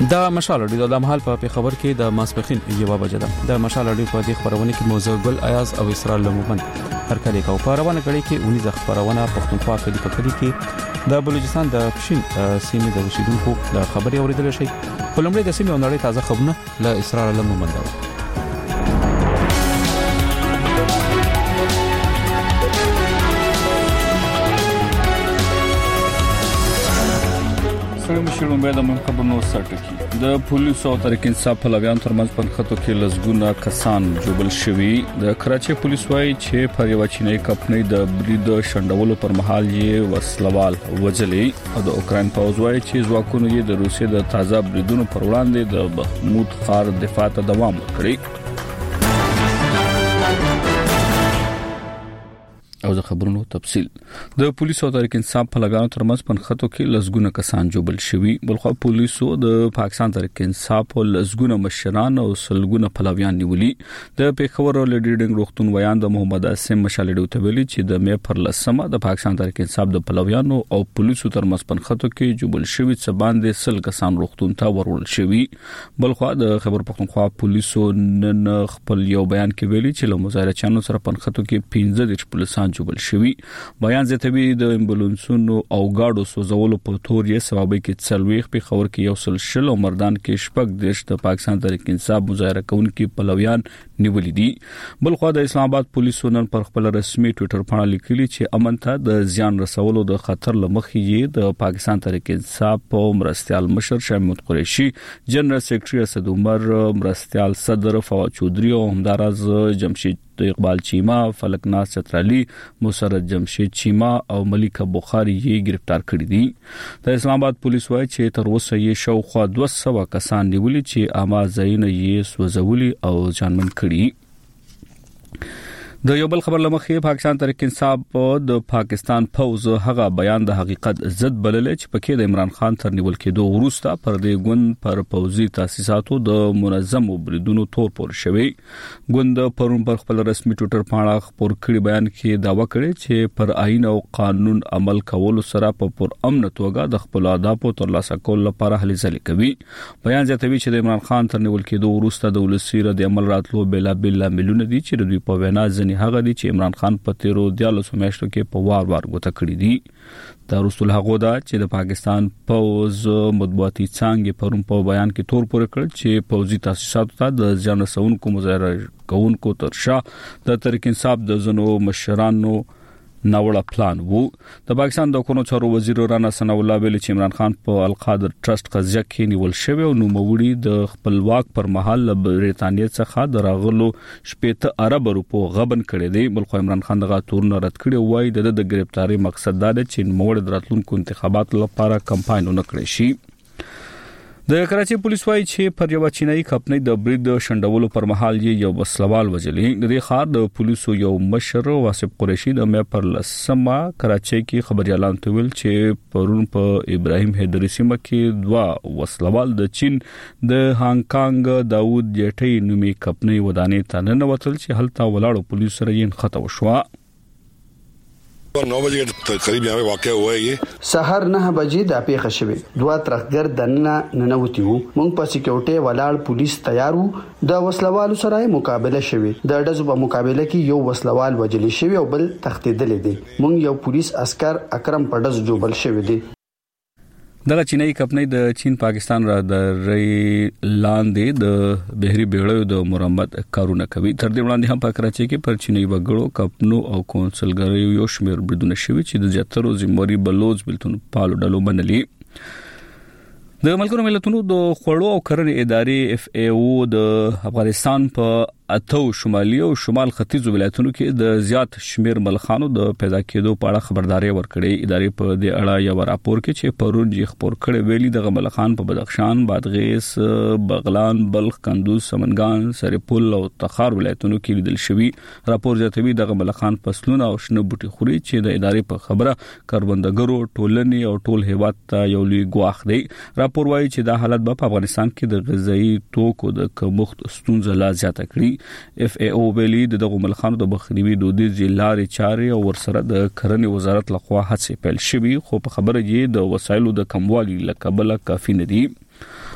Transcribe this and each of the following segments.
د مشال اډیو د محل په خبر کې د ماسپخین یو بجه ده د مشال اډیو په دې خبرونه کې موضوع ګل ایاز او اسرائیل لمومن هر کله کو خبرونه کړي کې اونې ځخ خبرونه پښتونخوا کې په کلی کې د بلوچستان د پښین سیمې د اوسیدونکو د خبري اوریدل شي کولمبیا د سیمې نړۍ تازه خبرونه له اسرائیل لمومن ده مشرون به د خبرونو سرټکی د پولیسو او ترک انصاف پلویان ترمنځ په خطو کې لزګونه کسان جوبل شوي د کراچي پولیس وايي چې پر یو چینی کمپنۍ د برید شندولو پر مهال یې وسلوال وجلې او د اوکرين پوز وايي چې ځواکونو یې د روسیې د تازه بریدونو پر وړاندې د بخمود خار دفاع ته دوام ورکړي او د خبرونو تفصيل د پولیسو او ترک انصاف پلویانو ترمنځ په خطو کې لزګونه کسان جوبل شوي بلخو پولیسو د پاکستان ترک انصاف او لزګونه مشران او سلګونه پلویان نیولي د پیښور لیډینګ روختون ویان د محمد اسم مشالډو ته ویلي چې د مې پر لسمه د پاکستان ترک انصاف د پلویانو او پولیسو ترمنځ په خطو کې جوبل شوي څه باندې سل کسان روختون ته ورول شوي بلخو د خبر پښتونخوا پولیسو نن خپل یو بیان کې ویلي چې له مظاهره چانو سره په خطو کې 15 پولیسان جوبل شوي بیان زیاتوي د امبولانسونو او گاډو سوزولو په تور یې سبب کې څلويخ په خبر کې یو سلسله او مردان کې شپږ دیش د پاکستان تحریک انصاف مظاهره کوونکي پلویان نیولې دي بلخو د اسلام آباد پولیسو نن پر خپل رسمي ټوئیټر باندې لیکلي چې امن ته د زیان رسولو د خطر لمخې یې د پاکستان تحریک انصاف په مرستيال مشر شمید قریشي جنرال سیکریټری اسد عمر مرستيال صدر فواد چودري او همدارز جمشید اقبال چیما فلکناز چترالی مسرت جمشید چیما او ملیکه بخاری یې گرفتار کړی دي د اسلام آباد پولیس وايي چې تر اوسه یې شاوخوا 200 کسان نیولي چې امازین یې سوځولي او ځانمن کړی د یو بل خبر لمخې پاکستان تحریک انصاف د پاکستان فوز هغه بیان د حقیقت ضد بلل چې پکې د عمران خان تر نیول کېدو وروسته پر دې ګوند پر پوزي تاسیساتو د منظم بریدونو تور پور شوی ګوند پرون پر خپل رسمي ټوئیټر باندې خبر کړی بیان کې داوا کړی چې پر آئین او قانون عمل کولو سره په پر امن توګه د خپل اهداف ترلاسه کول لپاره هلې ځلې کوي بیان زیاتوي چې د عمران خان تر نیول کېدو وروسته د ولسی رد عمل راتلو بلا بلا مليون دي چې دوی په وینا ځنی هغه دي چې عمران خان په 13 میاشتو کې په وار غوته کړی دي دا رسول هغه دا چې د پاکستان پوز مطبوعاتي څنګه پرون په بیان کې تور پورې کړ چې پوزي تاسیساتو ته د ځان رسونکو مظاهره کوونکو ترشا د تحریک انصاف د زنو مشرانو ناوړه پلان وو د پاکستان د حکومت چارو وزیر رانا ثناء الله ویلي چې عمران خان په القادر ټرست قضیه کې نیول شوی او نو موړي د خپلواک پر مهال بریټانیا څخه دراغلو شپېته ارب روپو غبن کړي دي بلخو عمران خان دغه تورن رد کړي وای د گرفتاری مقصد دا دی چې موړ دراتلونکو انتخابات لپاره کمپاین وکړي شي د کراچي پولیس وايي چې پر یو چینایي کمپنۍ د برید شندولو پر مهال یو وسلوال وجلې د خار د پولیسو یو مشر واسف قریشي د مې پر لسمه کراچي کې خبري اعلان تویل چې پرون په ابراهیم حیدری سیمه کې دوا وسلوال د چین د هانګ کانګ داوود جټي نومي کمپنۍ ودانې ته ننوتل چې هلته ولاړو پولیسو سره یې خطا وشو 9 بجې قریب یې واقع وای سحر 9 بجې د پیښه شوه دوه ترخګر دنه ننوتی وو مونږ په سکیورټي ولاړ پولیس تیار وو د وسلوالو سره مقابله شوه د ډزو په مقابله کې یو وسلوال وجلی شوی او بل تختیدل دي مونږ یو پولیس عسكر اکرم پډز جوبل شوی دي دغه چینایي کمپنۍ د چین پاکستان را د ری لاندې د بحري بیړیو د مرمت کارونه کوي تر دې وړاندې هم په کراچي کې پر چینایي وګړو کمپنو او کونسلګریو یو شمېر بریدونه شوي چې د جترو زموري بلوز بلتون پالو ډلو منلي د ملګرو ملتونو د خوړو او کرنې ادارې اف ای او د افغانستان په اتو شمالي او شمال ختیځ ولایتونو کې د زیات شمیر ملخانو د پیدا کېدو په اړه خبرداري ورکړې ادارې په دې اړه یو راپور کې چې پرون یې خبر کړی ویلي د ملخان په بدخشان بادغیس بغلان بلخ کندوز سمنګان سرپل او تخار ولایتونو کې لیدل شوی راپور زیاتوي د ملخان فصلونه او شنه بوټي خوري چې د ادارې په خبره کاربندګرو ټولنې او ټول هیواد ته یو لوی ګواښ دی راپور وايي چې دا حالت په افغانستان کې د غذایی توکو د کمښت ستونزه لا زیاته کړي اف ای او ویلي د ملخانو د بخنیوي دودیز لارې چارې او ورسره د کرنې وزارت لخوا هڅې پیل شوي خو په خبره یې د وسایلو د کموالي لکبله کافي نه دي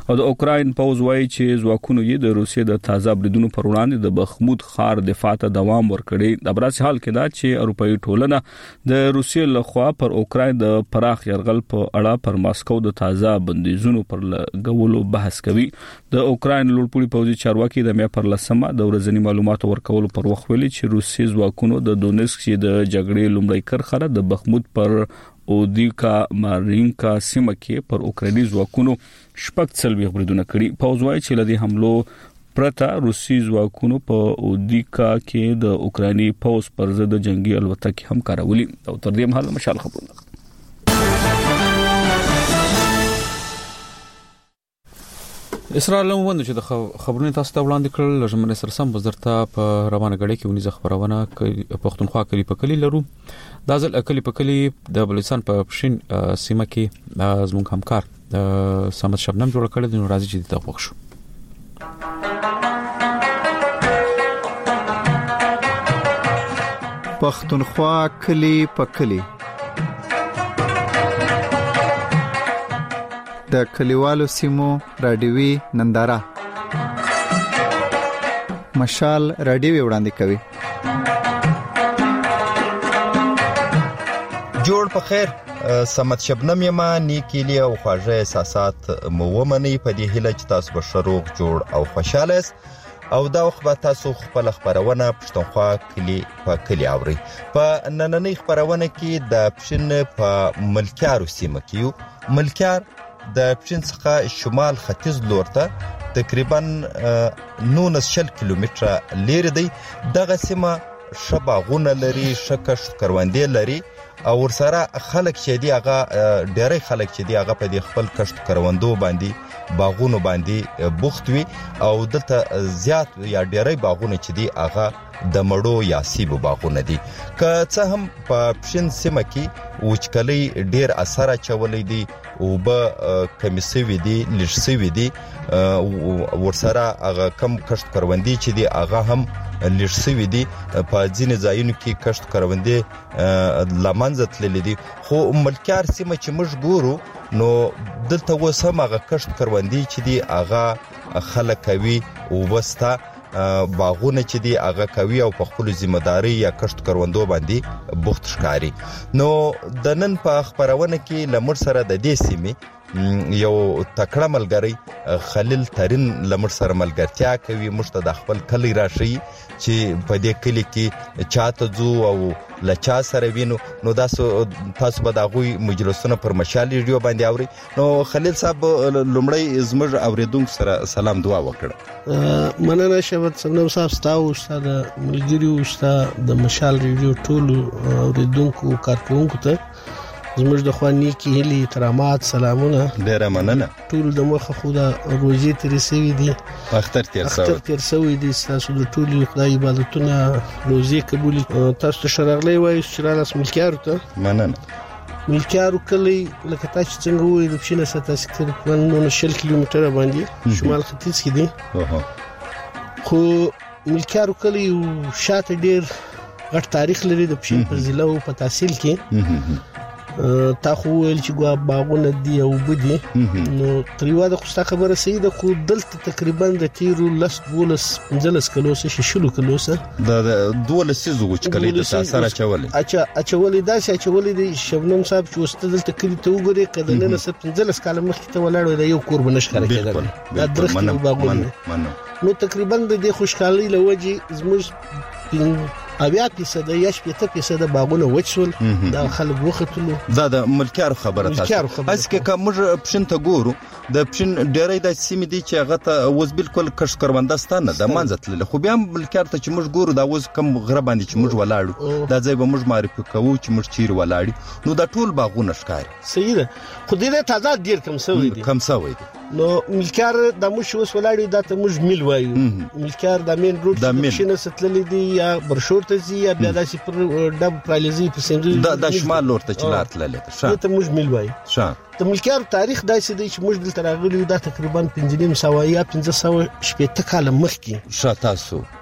او د اوکراین پوز وایي چې ځواکونو یې د روسیې د تازه بریدونو پر وړاندې د بخمود ښار دفاع ته دوام ورکړي. د براسي حال کې دا چې اروپאי ټولنه د روسیې لخوا پر اوکراین د پراخ يرغل په اړه پر ماسکو د تازه بندیزونو پر لګولو بحث کوي. د اوکراین لوړپوړي پوځي چارواکي د مې پر لسمه د ورځنی معلوماتو ورکولو پر وخت ویلي چې روسي ځواکونو د دونیسک چې د جګړې لومړی کرخه د بخمود پر اودیکا مارینکا سیمه کې پر اوکرایني ځواکونو شپږ څلوېښت بریدونه کړي. پوځ وایي چې لدی حملو پرته روسي ځواکونو په اودیکا کې د اوکرایني پوځ پر ضد جنگي الوتکې هم کارولي. او تر دې مهال مشال خبرونه اسرائیل موږ چې د خبرونو تاسو ته وړاندې کړل لږمن سرسم وزارت په روانه غړي کې ونیزه خبرونه پښتونخوا کلی په کلی لرو. د ځل کلی په کلی د بلوچستان په پښین سیمه کې زموږ همکار سمت شبنم جوړ کړی د راځي چې د خوښ شو. پښتونخوا کلی په کلی د کلیوالو سیمو رادیوي ننداره مشال رادیوي وړاندې کوي. جوړ په خیر سمت شبنم یما نیکیلی او خواږه احساسات مو ومني په دې هیله چې تاسو به شروع جوړ او خوشاله او دا وخت به تاسو خپل خبرونه پښتونخوا کلی په کلی اوري. په نننۍ خبرونه کې د پښین په ملکیارو سیمه کې ملکیار د پښین څخه شمال ختیځ لور ته تقریبا 19 کیلومتره لري دی. دغه سیمه شباغونه لري، شکش کروندې لري او ورسره خلک چې دی هغه ډېری خلک چې دی هغه په دې خپل کشت کروندو باندې باغونو باندې بوخت وي او دلته زیات یا ډېری باغونه چې دی هغه د مړو یا سیبو باغونه دي. که څه هم په پښین سیمه کې وچکلي ډېر اثر اچولې دي او به کمیسوي دي لږسوي دي ورسره هغه کم کشت کروندې چې دی هغه هم لږسوي دي. په ځینې ځایونو کې کشت کروندې لمنځه تللې دي. خو ملکیار سیمه چې موږ ګورو نو دلته اوس هم هغه کشت کروندې چې دی هغه خلک کوي او وسته باغونه چې دی هغه کوي او په خپل ذمہ داری یا کشت کروندو باندې بوخت ښکاری. نو د نن په خبرونه کې لمر سره د دې سیمې یو تکړه ملګری خلیل ترين لمر سره ملګرتیا کوي. مشته د خپل کلی راشي چې په دې کلی کې چاته زو او لچا سره وینو. نو تاسو به د غوي مجلسونه پر مشال ریډیو باندې اوري. نو خلیل صاحب لومړی زمر اوریدونکو سره سلام دعا وکړه. مننه شبت سمنم صاحب تاسو ستاسو ملګریو ستاسو د مشال ریډیو ټول اوریدونکو کارکونکو ته زموږ د خواني کې هلي ترامات سلامونه. ډیره مننه. ټول د مخه خدا روزي ترسوي دي، اختر تیر سوي دي. تاسو د ټول خدای عبادتونه روزي قبول. تاسو ته شرغلي وای چې رالاس ملکیارو ته مننه. ملکیارو کلی لکه تاسو څنګه وای د پښینه ستا تقریبا 19 کیلومتره باندې شمال ختیځ کې دي. خو ملکیارو کلی شاته ډیر غټ تاریخ لري د پښین په ضلع او په تحصیل کې. تا خو ویل چې ګوا باغونه دی او بدی نو تریوا د خوستا خبره صحیح ده. خو دلته تقریبا د تیرو 15 کلو څخه شلو کلو څخه د 12 سيزو وچکلې د تاثیر اچولې داسې اچولې د شبنم صاحب چې وسته دلته کلی ته وګوري کله نه 15 کال مخکې ته ولاړ د یو کور بنشخره کېدل دا درخت باغونه. نو تقریبا د خوشحالي لوجه زموږ 80% یا 70% باغونه وچول دا خلک وختلو. دا د ملکیار خبره تاسو اسکه کوم پښین ته ګورو د پښین ډېرې د سیمې دي چې هغه ته وز بالکل کش کروندستانه د منځتل. خو بیا ملکیار ته چې موږ ګورو دا وز کم غره باندې چې موږ ولاړو دا ځای به موږ معرفي کوو چې موږ چیر ولاړو. نو دا ټول باغونه ښکاري. صحیح ده. خو دې تازه ډیر کم سوي دي. نو ملکیار د موږ وس ولاړو دا ته موږ مل وایو. ملکیار د مین روډ پښینه ستللې دي یا برشور ته زی یا بیا داسې پر ډب پراليزي په سنځي د شمال لور ته چلار تللې ده. شاه ته موږ مل وایو. شاه د ملکیار تاریخ داسې دی چې موږ دلته راغلي دا تقریبا 1500 یا 1500 کال مخکې. شاه تاسو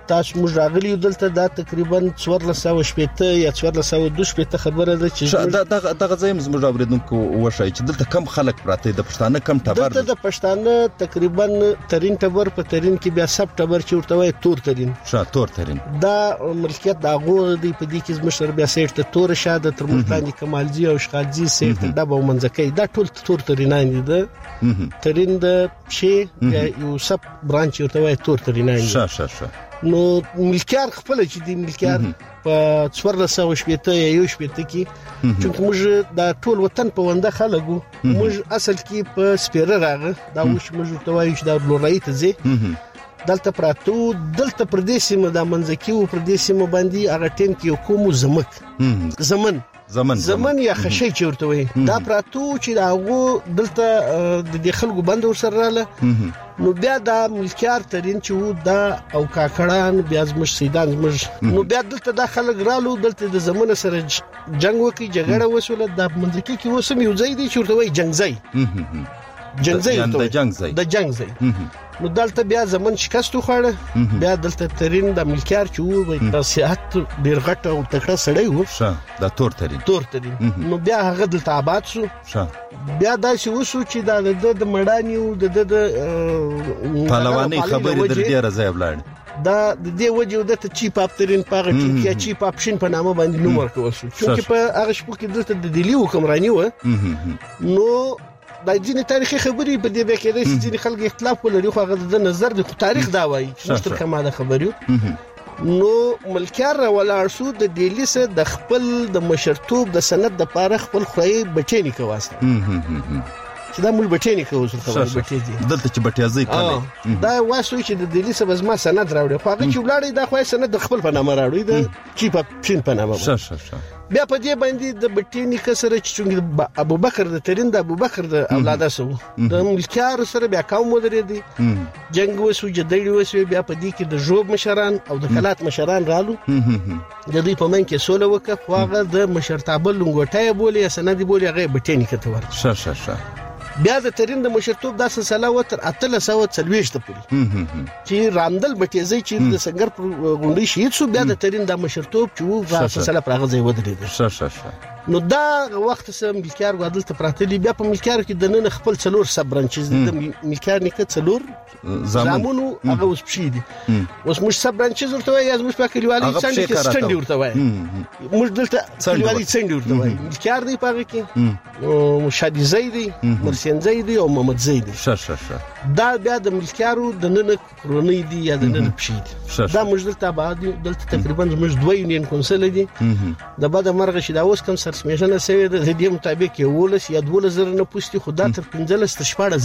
تاسو موږ راغلی دلته دا تقریبا 1480 یا 1420 خبره ده چې دغه ځای زموږ اوریدونکو وشای چې دلته کم خلک پراته د پښتانه کم ټبر دلته د پښتانه تقریبا ترين ټبر په ترين کې بیا سب ټبر چې ورته وای تور ترين تور ترين دا ملکیت دا غو دی په دې کې مشر بیا سیټ ته تور شاده تر ملتانی کمالجی او اشغالجی سیټ ته دبا منځکې دا ټول تور ترینان دي د ترين د شي یو سب برانچ ورته وای تور ترینان شه نو ملکیار خپل چې دی ملکیار په 1480 یا 18 کې چې موږ د ټول وطن په ونده خلکو موږ اصل کې په سپیره راغه دا وش موږ ته وایو چې د لورای ته زی دلته پراتو دلته پردیسي مده منځکی او پردیسي مباندي هغه ټیم کې حکومت زمن یا خشي چورته وي دا پراتو چې هغه دلته د خلکو بند ورسره نو بیا دا ملکیار ترين چې دا او کاکړان بیا زمش سیدان زمش نو بیا دلته د خلک رالو دلته د زمونه سره جنگ وکي جګړه وسوله د منځکی کې وسم یو ځای دی چې ورته وي جنگزای د جنگزای نو دلته بیا زمون شکست خوړه بیا دلته ترين د ملکیار چې وو د سیاحت ډیر غټ او تکړه سړی وو د تور ترين نو بیا هغه دلته آباد شو بیا دا چې وسو چې د مړانی او د پهلوانی خبرې در ډیره ځای ولاړ دا د دې وجه د چیپ اپ ترين پاغه ټیکیا چیپ اپشن په نامه باندې نوم ورکول شو چې په هغه شپه کې دلته د دلی حکمرانی و نو د ځینې تاریخي خبرې په دې کې د ځینې خلک اختلاف ولري خو هغه د نظر د تاریخ دا وایي چې تر کومه د خبرو نو ملکیار ولاړ شو د دلی سره د خپل د مشرتوب د سند د پاره خپل خوې بچی نه کواسته چې دا مول بچی نه کوي بچی دي دلته چې بټیازي کړي دا واسو چې د دلی سره زما سند راوړي خو هغه چې ولاړی دا خوې سند د خپل په نامه راوړي د چیپ اپشن په نامه بیا په دې باندې د بټینی کسره چې ابو بکر د ترين د ابو بکر د اولاده سو د ملکیار سره بیا قوم ودرې دي جنگ وسو جدړي وسو بیا په دې کې د جوب مشران او د کلات مشران رالو د دې په من کې سوله وکړه خو هغه د مشرتابه لنګوټای بولي سندي بولي هغه بټینی کته ورته بیا د ترين د مشرتوب د سلسله وتر 1340 ته پوری چې راندل بټیزي چې د سنگر غونډي شهید شو بیا د ترين د مشرتوب چې د سلسله پرغه ځای ودرېد نو دا وخت سم ملکیار غادل ته پراتلی بیا په ملکیار کې د نن خپل څلور سب برانچز د ملکیار نه کې څلور زامونو هغه اوس پشي دي اوس مش سب برانچز ورته وایي از مش په کلیوالي څنګه کې سټنډ ورته وایي مش دلته کلیوالي څنګه ورته وایي ملکیار دی پاره کې او شادي زیدی مرسین زیدی او محمد زیدی دا بیا د ملکیارو د نن کرونی دي یا د نن پشي دي دا مش دلته بعد دلته تقریبا مش دوه یونین کونسل دي د بعد مرغه شي دا اوس کوم سمیشنه سوي د دې مطابق یو ولس یا 2000 نه پوښتې خو دا تر 15 تر 14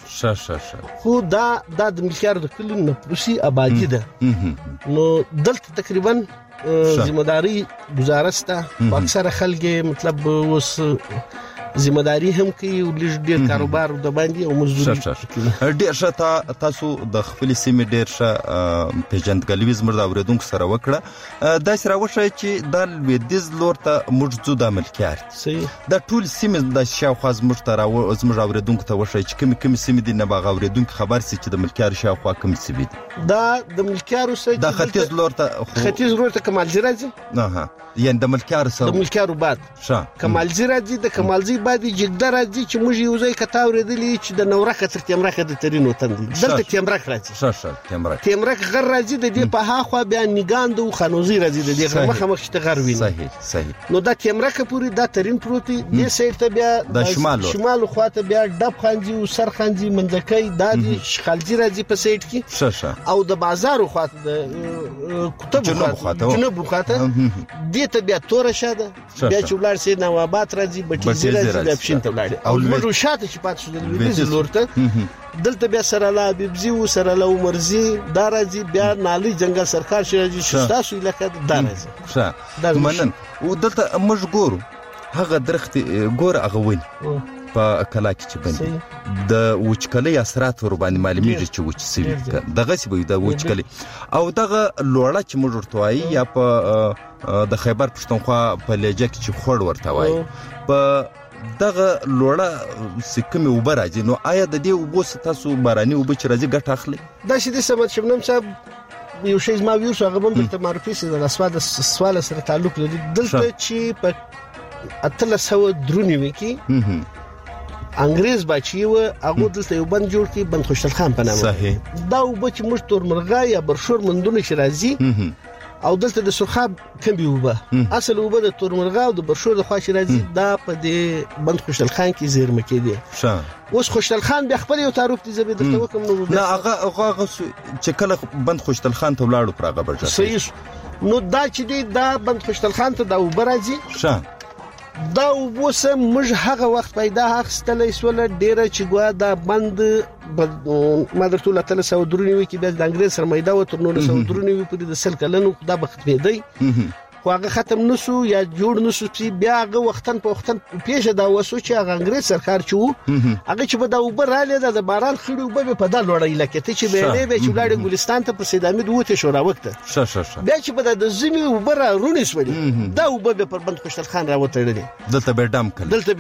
زیات خو دا د ملکیار د کلن نه پوسی آبادی ده نو دلته تقریبا ذمہداری گزارسته اکثر خلک مطلب اوس ذمہداری هم کوي او ډیر کاروبار د باندې او مزدوري ډیر شته تاسو د خپل سیمې ډیر شه پیژندګلوي زموږ د اوریدونکو سره وکړه دا سره وشي چې د لویدیز لور ته موږ د ملکیار د ټول سیمې د شاوخوا زموږ اوریدونکو ته وشي چې کوم سیمې د نه باغ اوریدونکو خبر سي چې د ملکیار شاوخوا کوم سیمې دي دا د ملکیار سره د ختیځ لور ته کمالجی راځي یعنی د ملکیار سره د ملکیار بعد کمالجی راځي د کمالجی بعد جګدر راځي چې موږ یو ځای کتاورې دي چې د نورخه تر تیمرخه د ترين وطن دي دلته تیمرخ راځي تیمرخ غر راځي د دې په هاخوا بیا نګاند او خانوزي راځي د دې مخه مخ ته غر ویني صحیح نو دا تیمرخ پوری دا ترين پروتي د سیټ ته بیا د شمال خواته بیا ډب خانجي او سر خانجي منځکۍ د شخالجي راځي په سیټ کې او د بازار خواته د کتب جنوب خواته دې ته بیا تور شاده بیا چولار سي نوابات راځي بټي د اپشن ته ولاړ او موږ شاته چې پات شو د لویدیز لورته دلته بیا سره لا بيبزي او سره لا عمرزي دا راځي بیا نالي جنگل سرکار شي تاسو علاقه دا راځي دا منن او دلته موږ ګورو هغه درخت ګور هغه وین په کلا کې چې باندې د وچکلي اثرات ور باندې معلومیږي چې وچ سوي دغه سی وي د وچکلي او دغه لوړه چې موږ ورتوي یا په د خیبر پښتونخوا په لهجه کې چې خور ورتوي په دغه لوړه سکمه وبراځي نو آیا د دې وبوس تاسو باراني وب چې راځي ګټ اخلي دا شې د سمت شبنم صاحب یو شی ما ویو هغه هم د معرفي سره د سوال سره تعلق لري دلته چې په 1393 کې انګريز بچي و هغه دلته یو بند جوړ کړي بند خوشحال خان په نامه صحیح دا وبچ مش تور مرغا یا برشور مندونه شرازي او دلته د سرخاب کمبي وبه اصل وبه د تور مرغا او د برشور د خوا شرازي دا په دې بند خوشحال خان کې زیرمه کې دي اوس خوشحال خان بیا خپل یو تعارف دي زبې درته وکم نو نه هغه چې کله بند خوشحال خان ته ولاړو پرغه برجه صحیح نو دا چې دی دا بند خوشحال خان ته دا وبراځي دا وبوسه مج هغه وخت پیدا اخستلې سول ډیره چې ګوا دا بند مدرتو له 1393 کې د انګريز سره میدا و تر 1993 پورې د سل کلنو دا بختمې دی خو هغه ختم نسو یا جوړ نسو چې بیا هغه وختن په وختن پیښه دا وسو چې هغه انګريز سرکار چو هغه چې به دا وبر رااله د باران خړو به په دال وړی لکه ته چې به به چې ولاړ ګلستان ته په سیدامید وته شو را وخت بیا چې به د زمي وبر رونی سولې دا وبر پر بند خوشحال خان را وتړل دلته به ډم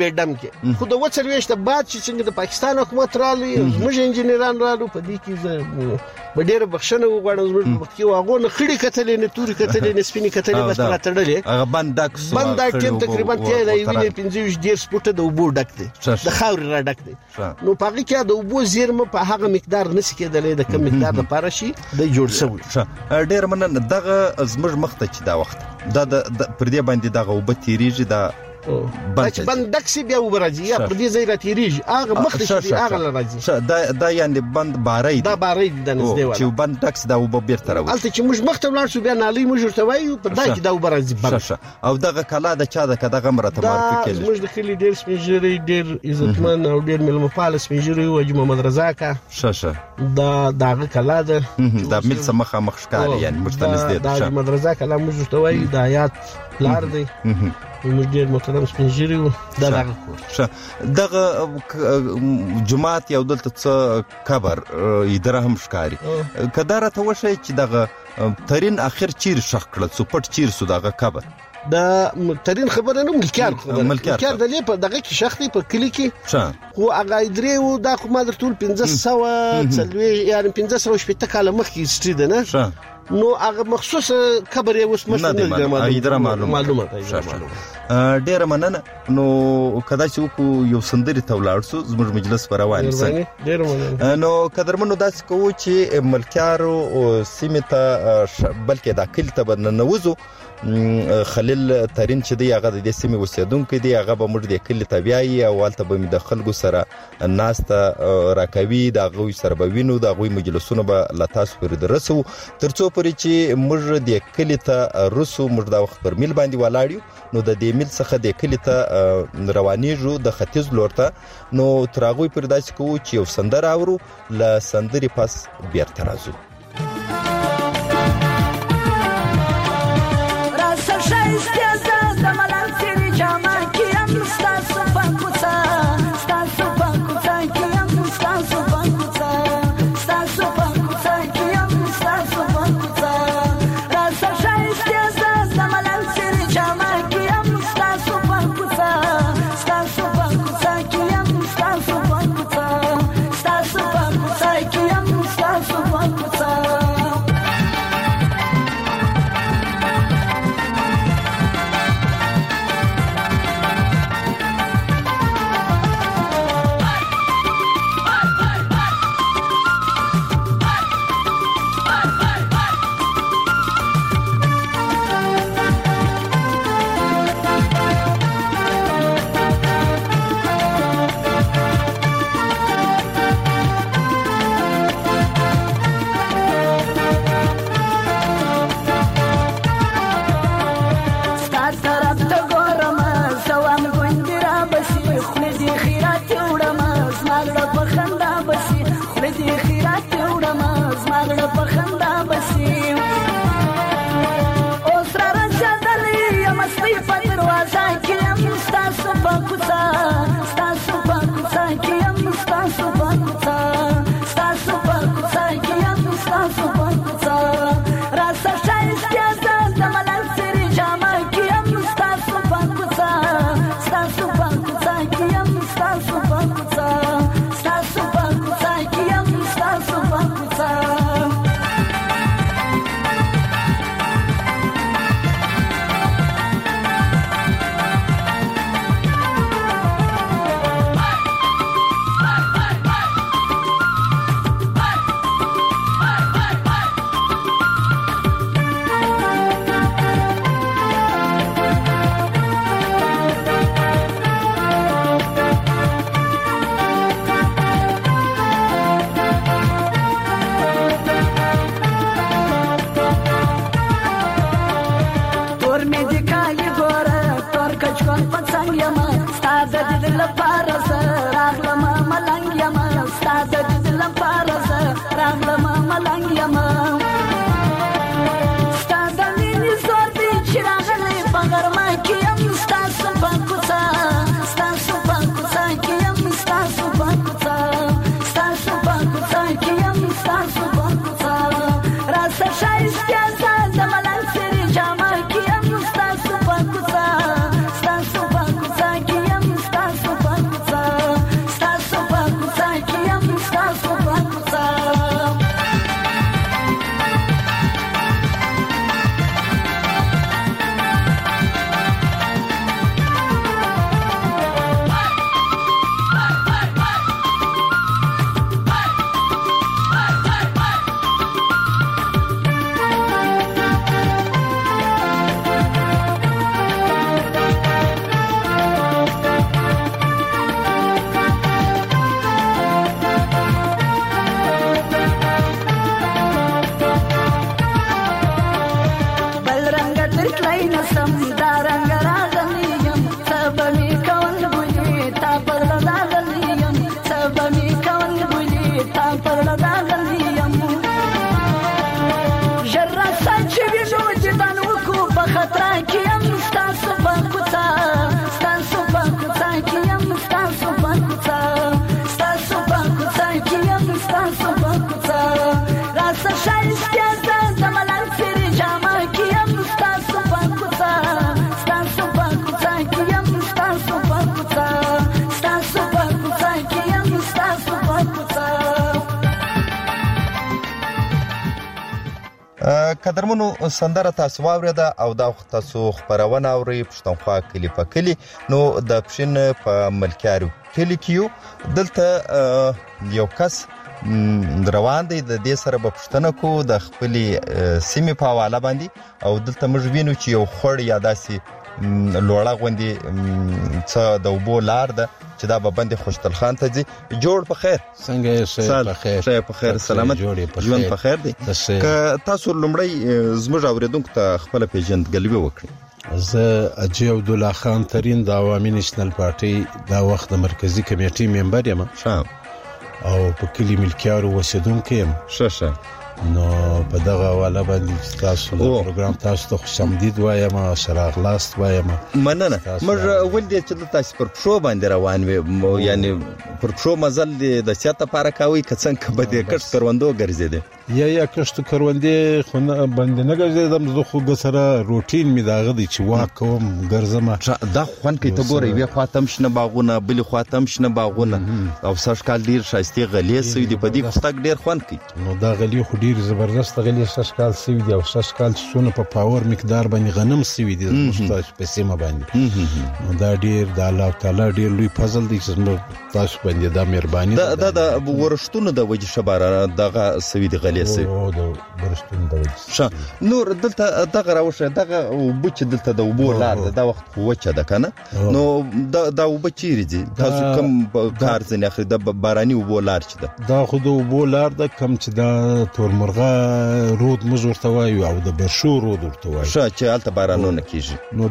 کړ خو د وڅرويشت بعد چې څنګه د پاکستان حکومت رالي موږ انجنیران رالو په دې کې ډېر بخښنه وغواړم زموږ کې واغون خړې کتلې نه توري کتلې نه سپینې کتلې بس تړلې هغه بند ټیم تقریبا ته لای ویني 15 ډیر سپوټه د وبو ډک دي د خاور را ډک دي نو پاره کې د وبو زیرمه په هغه مقدار نس کېدلې د کم مقدار لپاره شي د جوړ شوی ډیر مننه دغه زموږ مخته چې دا وخت دا پر دې باندې دغه وب تیریږي دا بند دکسي بیا وبراځي یا پر دې ځای را تیریږي هغه مخ شي هغه راځي دا یعنی بند باري دا باري د نس دی چې بند دکس دا وب بیرته راوځي البته چې موږ مخ ته ولاړ شو بیا نالي موږ ورته وایو په دای کې دا وبراځي او دغه کلا د چا د کداغه مرتبه کېږي موږ د کلی ډیر سپینجری ډیر عزتمن او ډیر ملمفال سپینجری او محمد رضا کا دا دغه کلا ده دا مل سمخه مخشکاري یعنی مشتمل دي دا محمد رضا کلا موږ ورته وایو د آیات لار دی موږ ډیر محترم سپینجری و دغه جماعت یو دلته څه قبر اداره هم ښکاری کداره ته وشي چې دغه ترين اخر چیر شخ کړل سو پټ چیر سو دغه قبر دا ترين خبره نه ملکیار د لې په دغه کې شخصي په کلی کې خو هغه درې و دا خو ما درتول 1500 څلوي یعنی 1500 کاله مخکې ستری ده نه نو هغه مخصوص خبر یې اوس مستند معلومات ډیر مننه نو کدا چې یو سندري تولاړ سو زموږ مجلس پر روان سي ډیر مننه نو قدرمنو داس کوو چې ملکیارو سیمه ته بلکې دا کل ته بننوزو خلیل ترين چې دی هغه د سیمه وسیدونکو دی هغه به موږ د کل طبيعي او والته به د خلکو سره ناسته راکوي د غوي سره به وینو د غوي مجلسونه به لتاس پر درسو ترڅو پرې چې موږ د کل ته رسو موږ د وخت پر میل باندې ولاړیو نو د دې میل څخه د کل ته روانيږو د ختیځ لورته نو تراغوي پر داس کو چې یو سندر اورو ل سندري پاس بیرته راځو Stop لپاره زه راغلم ملنګ یم ستا د دید لپاره زه راغلم ملنګ یم ستا د مینې زور دی چې راغلی په غرمه کې یم ستاسو په کوڅه ستاسو په کوڅه کې یم ستاسو په کوڅه ستاسو په کوڅه کې یم ستاسو په کوڅه راسه ښایستیا زه د ملنګ څېرې جامه کې یم ستاسو په کوڅه ستاسو په کوڅه کې یم ستاسو په کوڅه ستاسو په کوڅه کې یم ستاسو په کوڅه قدرمنو سندره تاسو واوریده او دا تاسو خبرونه اوري پښتونخوا کلی په کلی نو د پښین په ملکیارو کلی کیو دلته یو کس روان دی د دې سره په پښتنه کو د خپل سیمه په حواله باندې او دلته موږ وینو چې یو خړ یا داسي لوړه غوندي څه د وبو لار ده چې دا به بند خوشتل خان ته دي جوړ په خیر څنګه یې شه په خیر سلامت ژوند په خیر دي که تاسو لمړی زموږ اوریدونکو ته خپل پیژندګلوي وکړي زه اجي عبد الله خان ترين د عوامي نېشنل پارټي دا وخت د مرکزی کمیټې ممبر یم او په کلی ملکیارو اوسیدونکی یم شه نو په دغه حواله باندې تاسو د پروګرام تاسو ته خوشامدید وایم او سراغلاست وایم مننه موږ ولدي چې تاسو پر شو باندې روان وي یعنی پر شو مزل د سیاته لپاره کوي کڅنګ به د کښت کروندو ګرځیدي یا کښت کروندې خو باندې نه ګرځیدم زه خو سره روټین می داغه دي چې واکوم ګرځم دا خوان کې ته ګورې وی خاطم شنه باغونه بل خاطم شنه باغونه او سر کال ډیر شایسته غلیظ سوي دی په دې خستګ ډیر خوان کې نو دا غلی خو ډیر زبردست غلی سشکال سوي دی او سشکال سونه په پاور مقدار باندې غنم سوي دی مستاش په سیمه باندې نو دا ډیر د الله تعالی ډیر لوی فضل دی چې تاسو باندې دا مهرباني دا د ورشتونو د وجه شباره دغه سوي دی غلی سوي او د ورشتونو د وجه نور دلته دغه راوشه دغه وبچ دلته د وبو لار دا وخت وچه ده کنه نو دا وبچيري دي تاسو کوم کار ځنه اخر د باراني وبو لار چي ده دا خو د وبو لار د کم چې دا تورمرغه رود مزورته وایو او د برشو رود ورته وایو چې الته بارانونه کیږي نو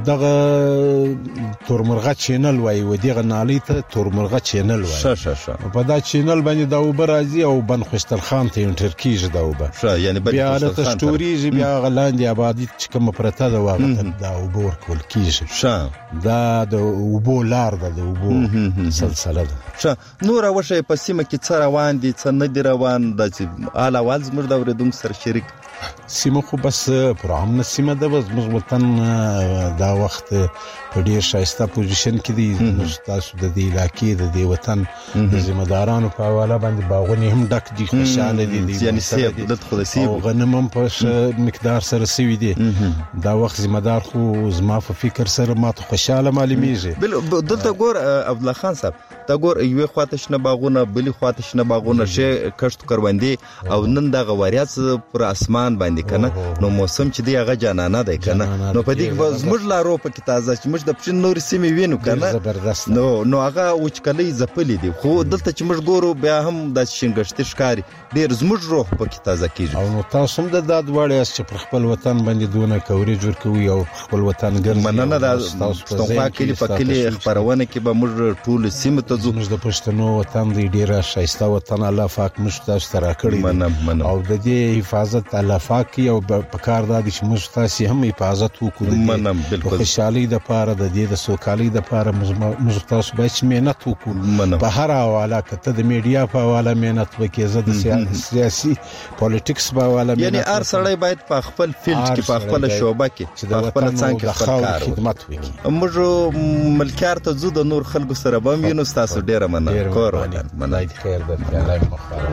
دغه تورمرغه چینل وایو دغه نالي ته تورمرغه چینل وایو په دا چینل باندې دا وبر راځي او بن خوشتل خان ته انټر کیږي دا وبر یعنی بیا له تشتوري بیا غلاندې آبادی چې کوم پرته دا واغه دا وبور کول کیږي دا د وبو لار ده د وبو سلسله ده نور اوشه په سیمه کې څه روان دي څه نه دي روان د اعلی واز زموږ د اوریدونکو سره شریک سیمه خو بس پر عامه سیمه ده بس موږ وطن دا وخت په ډیر شایسته پوزیشن کې دي تاسو د دې علاقې د دې وطن د ذمہدارانو په حواله باندې باغونه هم ډک دي خوشاله دي یعنی سیب د خلاصي غنم هم په مقدار سره سوي دي دا وخت ذمہدار خو زما په فکر سره ماته خوشاله معلومیږي بل دلته ګور عبد الله خان صاحب تا ګور یو خواته شنه باغونه بلی خواته شنه باغونه شي کښت کروندې او نن د غواریاس پر اسمان باندې باندې کنه نو موسم چې دی هغه جانانه دی کنه نو په دې زموږ لارو په کې تازه چې موږ د پښین نور سیمې وینو کنه نو هغه وچکلي زپلې دي خو دلته چې موږ ګورو بیا هم د شینګشتي ښکاری ډیر زموږ روح په کې تازه کیږي او نو تاسو هم د دواړو چې پر خپل وطن باندې دونه کوري جوړ کوي او خپل وطن ګرځي مننه د پښتونخوا کلی په کلی خبرونه کې به موږ ټول سیمه ته ځو موږ د پښتنو وطن دی ډیره شایسته وطن الله پاک موږ تاسو ته راکړی مننه او د دې حفاظت الله پاک کوي او په کار د دې موږ تاسو هم حفاظت وکړو مننه بالکل خوشحالي د پاره د دې د سوکالي د پاره موږ تاسو باید مهنت وکړو په هر حواله کته د میډیا په حواله مهنت وکړي زه د سیاسي پالیټکس په حواله یعنی هر سړی باید په خپل فیلډ کې په خپل شعبه کې په خپل څنګه خپل کار خدمت وکړي موږ ملکیار ته زو د نور خلکو سره به مینو تاسو ډیره مننه کور مننه خیر ده الله مخاله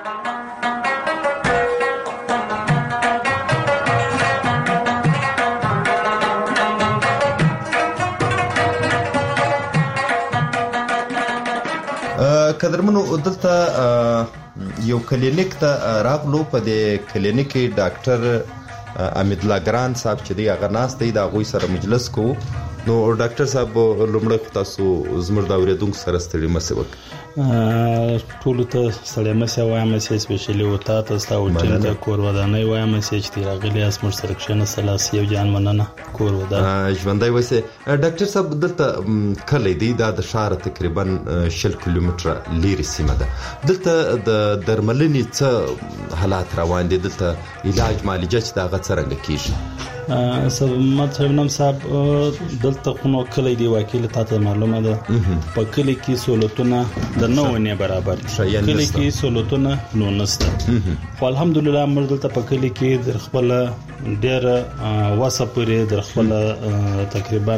قدرمنو دلته یو کلینیک ته راغلو په دې کلینیک کې ډاکټر امید لاګران صاحب چې دی هغه ناس دی دا غوي سره مجلس کو نو ډاکټر صاحب لومړی تاسو زموږ د اوریدونکو سره ستړي مسه وک ټول ته ستړي مسه وایم چې سپیشلی وتا تاسو او ټیم ته کور ودانې وایم چې راغلی اس مر سرکشن سلاس یو جان مننه کور ودا ژوندۍ وسه ډاکټر صاحب دلته کله دی د شهر تقریبا 6 کیلومتره لیري سیمه ده دلته د درملنې څه حالات روان دي دلته علاج معالجه چې دا غڅرنګ کیږي سلامت شبنم صاحب دلته خونو کلی دی وکیل تاسو معلومه ده په کلی کې سہولتونه د نو نه برابر کلی کې سہولتونه نو نسته خو الحمدلله موږ دلته په کلی کې د خپل ډیر واسپورې د خپل تقریبا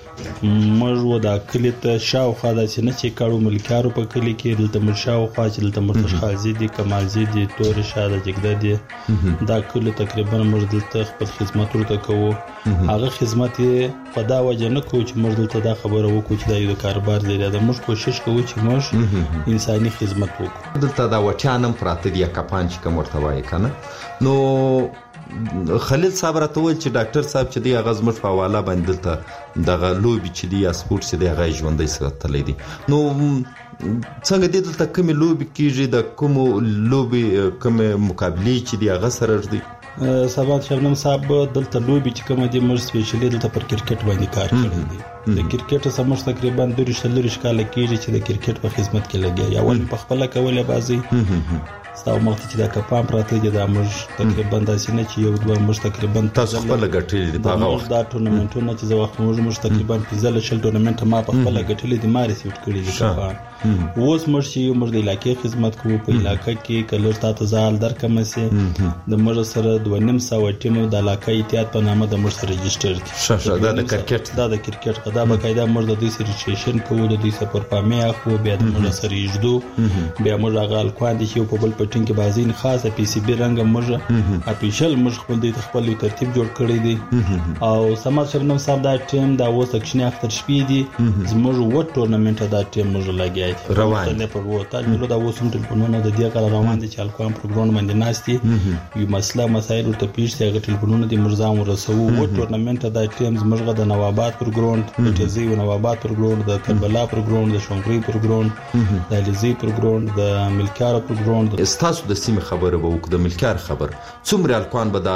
موږ ودا کلی ته شاوخوا د سینې چې کارو ملکیارو په کلی کې دلته مرشاوخوا چې دلته مرتخازي دي کمالزي دي تور شاده جګده دي دا کلی تقریبا موږ دلته خپل خدمات ورته کوو هغه خدمات په دا وجه نه کوو چې موږ دلته دا خبره وکړو چې دا یو کاروبار دی دا موږ کوشش کوو چې موږ انساني خدمت وکړو دلته دا وټیانم پراته دي کپان چې کوم ورته وایي کنه نو خلیل صاحب راته ویل چې ډاکټر صاحب چې دی هغه زموږ په حواله باندې دلته دغه لوبي چې دی یا سپورت چې دی هغه ژوندۍ سره تللی دي نو څنګه دی دلته کومې لوبي کیږي د کومو لوبي کومې مقابلې چې دی هغه سره دی سبات شبنم صاحب دلته لوبي چې کوم دي موږ سپیشلی دلته پر کرکټ باندې کار کړی دی د کرکټ سمش تقریبا 2 کال کېږي چې د کرکټ په خدمت کې لګیا یا ول په خپل کوله بازي ستاسو مخ ته دا کپام پراته دي دا موږ تقریبا داسې نه چې یو دوه موږ تقریبا تاسو خپل ګټلې دي په وخت دا ټورنمنټونه چې زه وخت موږ تقریبا 15 ټورنمنټ ما په خپل ګټلې دي ما ریسیوټ کړی دي کپام اوس موږ د علاقې خدمت کوو په علاقې کې کلر تاسو ځال درکم سي د موږ سره 2.5 ټیم د علاقې اتحاد په نامه د موږ سره ريجستره دي شاشه د کرکټ دا بقاعده موږ د دې سره ريجستریشن کوو د دې سره پر پامه خو بیا د موږ سره یجدو بیا موږ غال کوان دي چې په بل پټین کې بازین خاصه پی سی بي رنګ موږ اپیشل موږ خپل د خپل ترتیب جوړ کړی دي او سمات شبنم صاحب دا ټیم دا و سکشن اختر شپې دي زموږ و ټورنمنټ دا ټیم موږ لګیای روان نه په وته نو دا وسوم ټلیفونونه د دې کار روان دي چې الکوام پروګرام باندې ناشتي یو مسله مسایل ورته پیښ سي هغه ټلیفونونه د مرزام ورسو و ټورنمنټ دا ټیم زموږ د نوابات پروګرام د تزي و نوابات پروګرام د کربلا پروګرام د شونګري پروګرام د لزي پروګرام د ملکیار پروګرام استاسو د سیمه خبره به وکړه د ملکیار خبر څومره الکوان به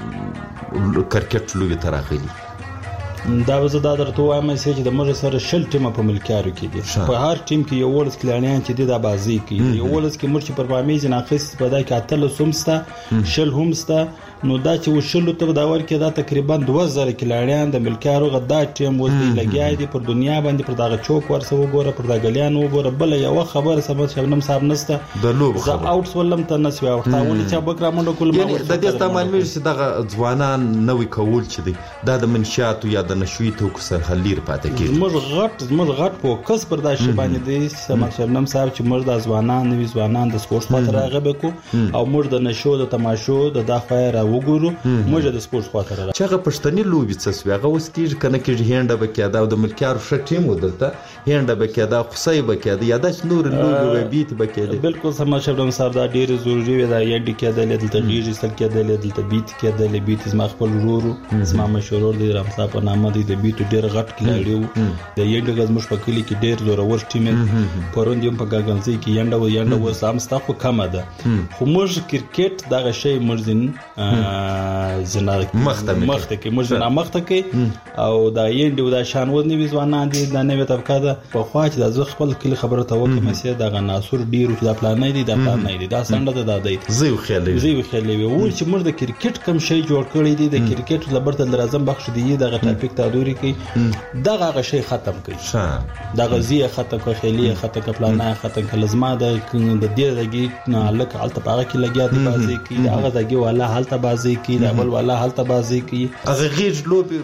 دا کرکټ لوبي تراغلي دا وزه دا درته وایم چې د موږ سره شل ټیم په ملکیارو کې دي په هر ټیم کې یو ولس کلانیان چې د بازي کوي یو ولس کې مرچ پر پامیز نه خص په دا کې اتل سمستا شل همستا نو دا چې وشلو ته دا ور کې دا تقریبا 2000 کلانیان د ملکیارو غدا ټیم وځي لګیای دي پر دنیا باندې پر دغه چوک ورسو وګوره پر دغه غلیان وګوره بل یو خبر سبب شبنم صاحب نسته د لوب خبر اوټس ولم ته نس وي وخت ولې چې بکرامونو کول د دې استعمال مې چې دغه ځوانان نوې کول چې دي دا د منشات یا د نشوي توکو څخه لیر پاتې کیږي. موږ غټ فوکس پر دا شی باندې دی سمات شبنم صاحب چې موږ د ځوانان نوي ځوانان د سپورت خاطر راغب کو او موږ د نشو د تماشو د دافای را وګورو موږ د سپورت خاطر راغب. چې هغه پښتني لوبي څه سوي اوس کیږي کنه کیږي هنده بکیدا د ملکیارو ش ټیم ودلته هنده بکیدا خصي بکیدا یا د نور لوبي بیت بکیدا. بالکل سمات شبنم صاحب دا ډیر ضروري وي دا یډ کېدل دلته غیږي سل کېدل دلته بیت کېدل بیت زما خپل ورورو زما مشورور دی رمضان په نامه دی د بیت ډیر غټ کلاړیو د یډ غز مش په کلی کې ډیر زورور ټیم پروند یم په ګاګنځي کې ینده و سام ستاسو کم ده خو موږ کرکټ دغه شی مرزین زنا مخته کې موږ نه مخته کې او دا یډ دا شان و نوې ځوانان دي دا نوې طبقه ده په خوا چې د زغ خپل کلی خبره ته وکم چې دغه ناصر ډیر د پلان نه دي د پلان نه دي دا سنده ده دی زیو خلوي و چې موږ د کرکټ کم شی جوړ کړی دی د کرکټ لبرته لازم بخښ دی دغه ټاپک تدوري کې دغه شی ختم کړي دغه زیه ختم کړي خلیه ختم کړي پلان نه ختم کړي لازم د دې دغه نه لک حالت پاغه کې لګیا دی بازي کې هغه دغه والا حالت بازي کې د بل والا حالت بازي کې هغه غیج لوبي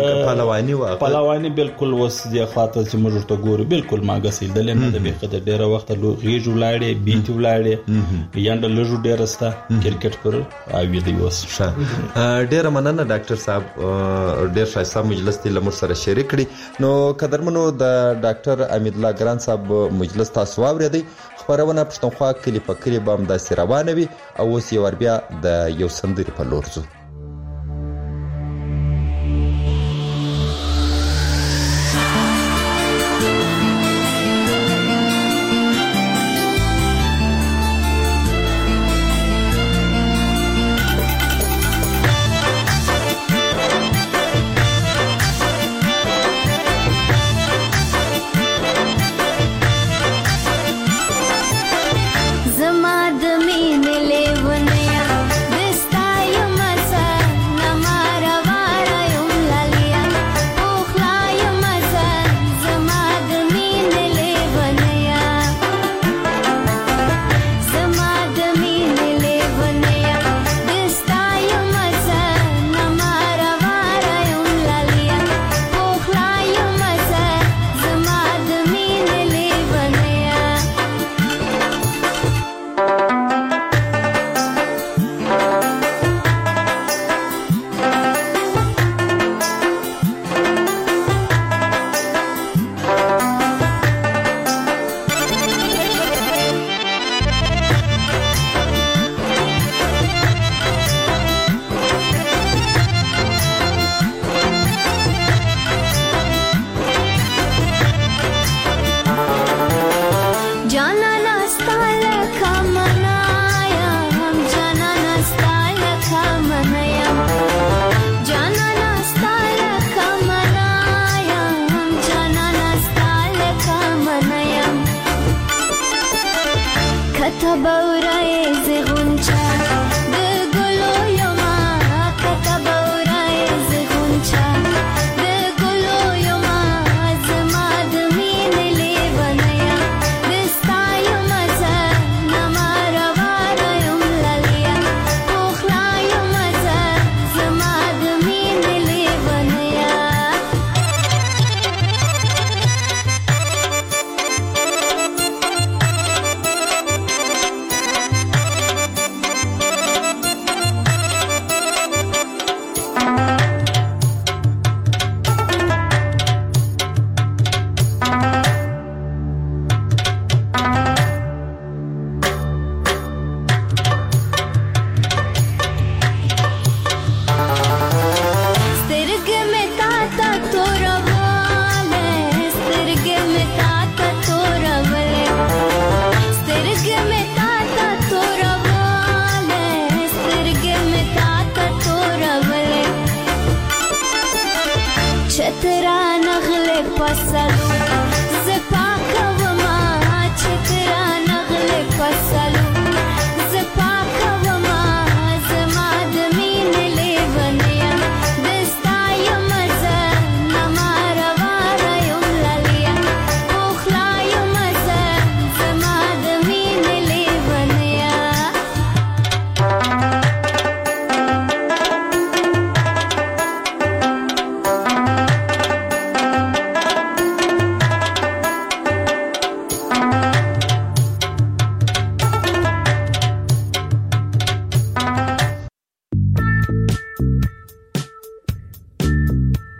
پهلوانی بالکل وس دی خاطر چې موږ ته ګورو بالکل ما غسیل دل نه د بیخه د ډیره وخت غیج ولاړې بیت ولاړې یاند لږ ډیره ستا کرکټ پر اوی دی وس ډیره مننه ډاکټر صاحب ډیر شایسته مجلس ته لمر سره شریک کړي. نو قدرمنو د ډاکټر امید الله ګران صاحب مجلس تاسو واورېدی خبرونه پښتونخوا کلی په کلی بام د روانه وي او اوس یو بیا د یو سندري په لور ځو. زما د مين له ونیا دستا یم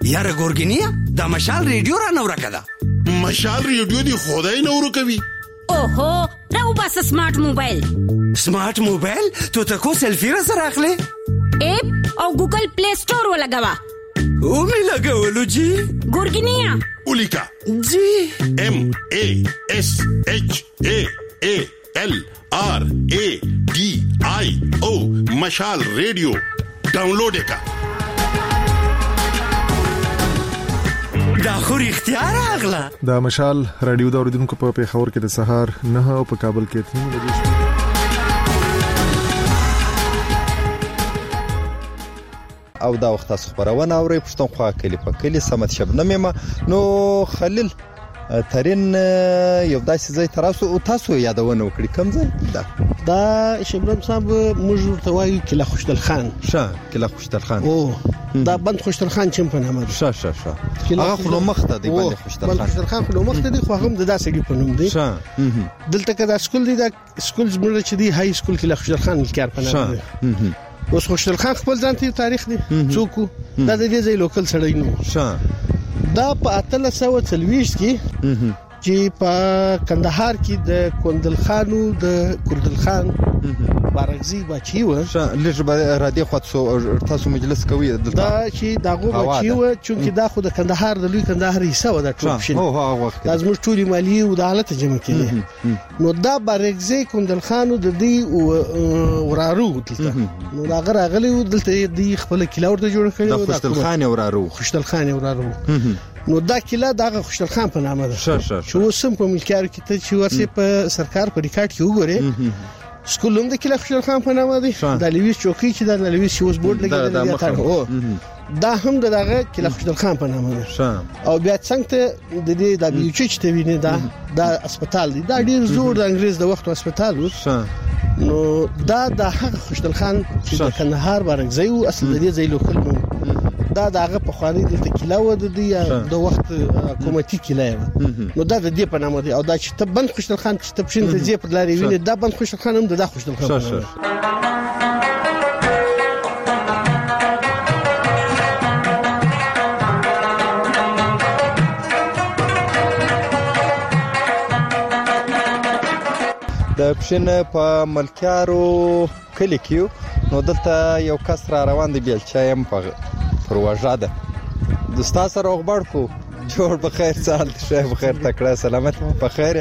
یاره ګورګینیا دا مشال ریډیو را نور کړه. مشال ریډیو دی خدای نور کوي. اوهو راو بس سمارټ موبایل. سمارټ موبایل ته کو سیلفی را سره اخلي؟ اپ او ګوګل پلی سٹور ولګوا. او می لګولو جی. ګورګینیا اولیکا جی MASHALRADIO مشال ریډیو ډاونلوډ کا. دا خو اختیار اغلا. دا مشال رادیو د اوریدونکو په پیښور کې د سهار 9 او په کابل کې 3 بجې شوه. او دا وخت تاسو خبرونه اورئ پښتونخوا کلی په کلی سمت شبنم یم. نو خلیل ترين یو داسې ځای تاسو یادونه وکړي کوم ځای دا شبنم صاحب موږ ورته وایو کله خوشدل خان. کله خوشدل خان او دا بند خوشدل خان چې په نامه ده. هغه خو نو مخته دی بند خوشدل خان. بند خوشدل خان خو نو مخته دی خو هم د داسې په نوم دی. دلته کدا سکول دی دا سکول زموږ چې دی های سکول کله خوشدل خان کار په نامه دی. اوس خوشدل خان خپل ځان ته تاریخ دی څوک دا د دې ځای لوکل سړی نو. دا په 1840 کې چې په کندهار کې د کندل خانو د کردل خان بارغزي بچي و. لږ را دي خو تاسو مجلس کوي دلته دا چې داغه بچي و چې دا خو د کندهار د لوی کندهار حصہ و د ټوپشن. لازم ټولي مالی او د حالت جمع کړي. نو دا بارغزي کندل خانو د دې ورارو دلته نو دا غراغلي دلته دې خپل کلاور ته جوړ کړي. دا خوشدل خان ورارو نو دا کله دا خوشدل خان په نامه ده. چې وسم په ملکیار کې ته چې ورسې په سرکار په ریکارډ کې وګوره سکولوم د کله خوشدل خان په نامه دی. د لویس چوکۍ چې د لویس شوز بورډ لګیدل دا هم دغه کله خوشدل خان په نامه ده. او بیا څنګه د دې د بیوچ چې ته وینې دا هسپتال دی. دا ډیر زوړ د انګريز د وخت هسپتال و. نو دا د هغه خوشدل خان چې د کندهار بارغزي او اصل د دې ځای لوکل نو دا دغه په خواني د کلاو د وخت حکومتي کلاو نو دا د دې په نامه دی. او دا چې تبند خوشدل خان چې تبشین ته زی پر لاري ویني دا بند خوشدل خان هم د خوشدل خان. د پښین په ملکیارو کلی کې نو دلته یو کس را روان دی بیلچایم په پروژه ده. د تاسو سره خبر کو جوړ په خیر سال شه په خیر تکړه سلامت په خیر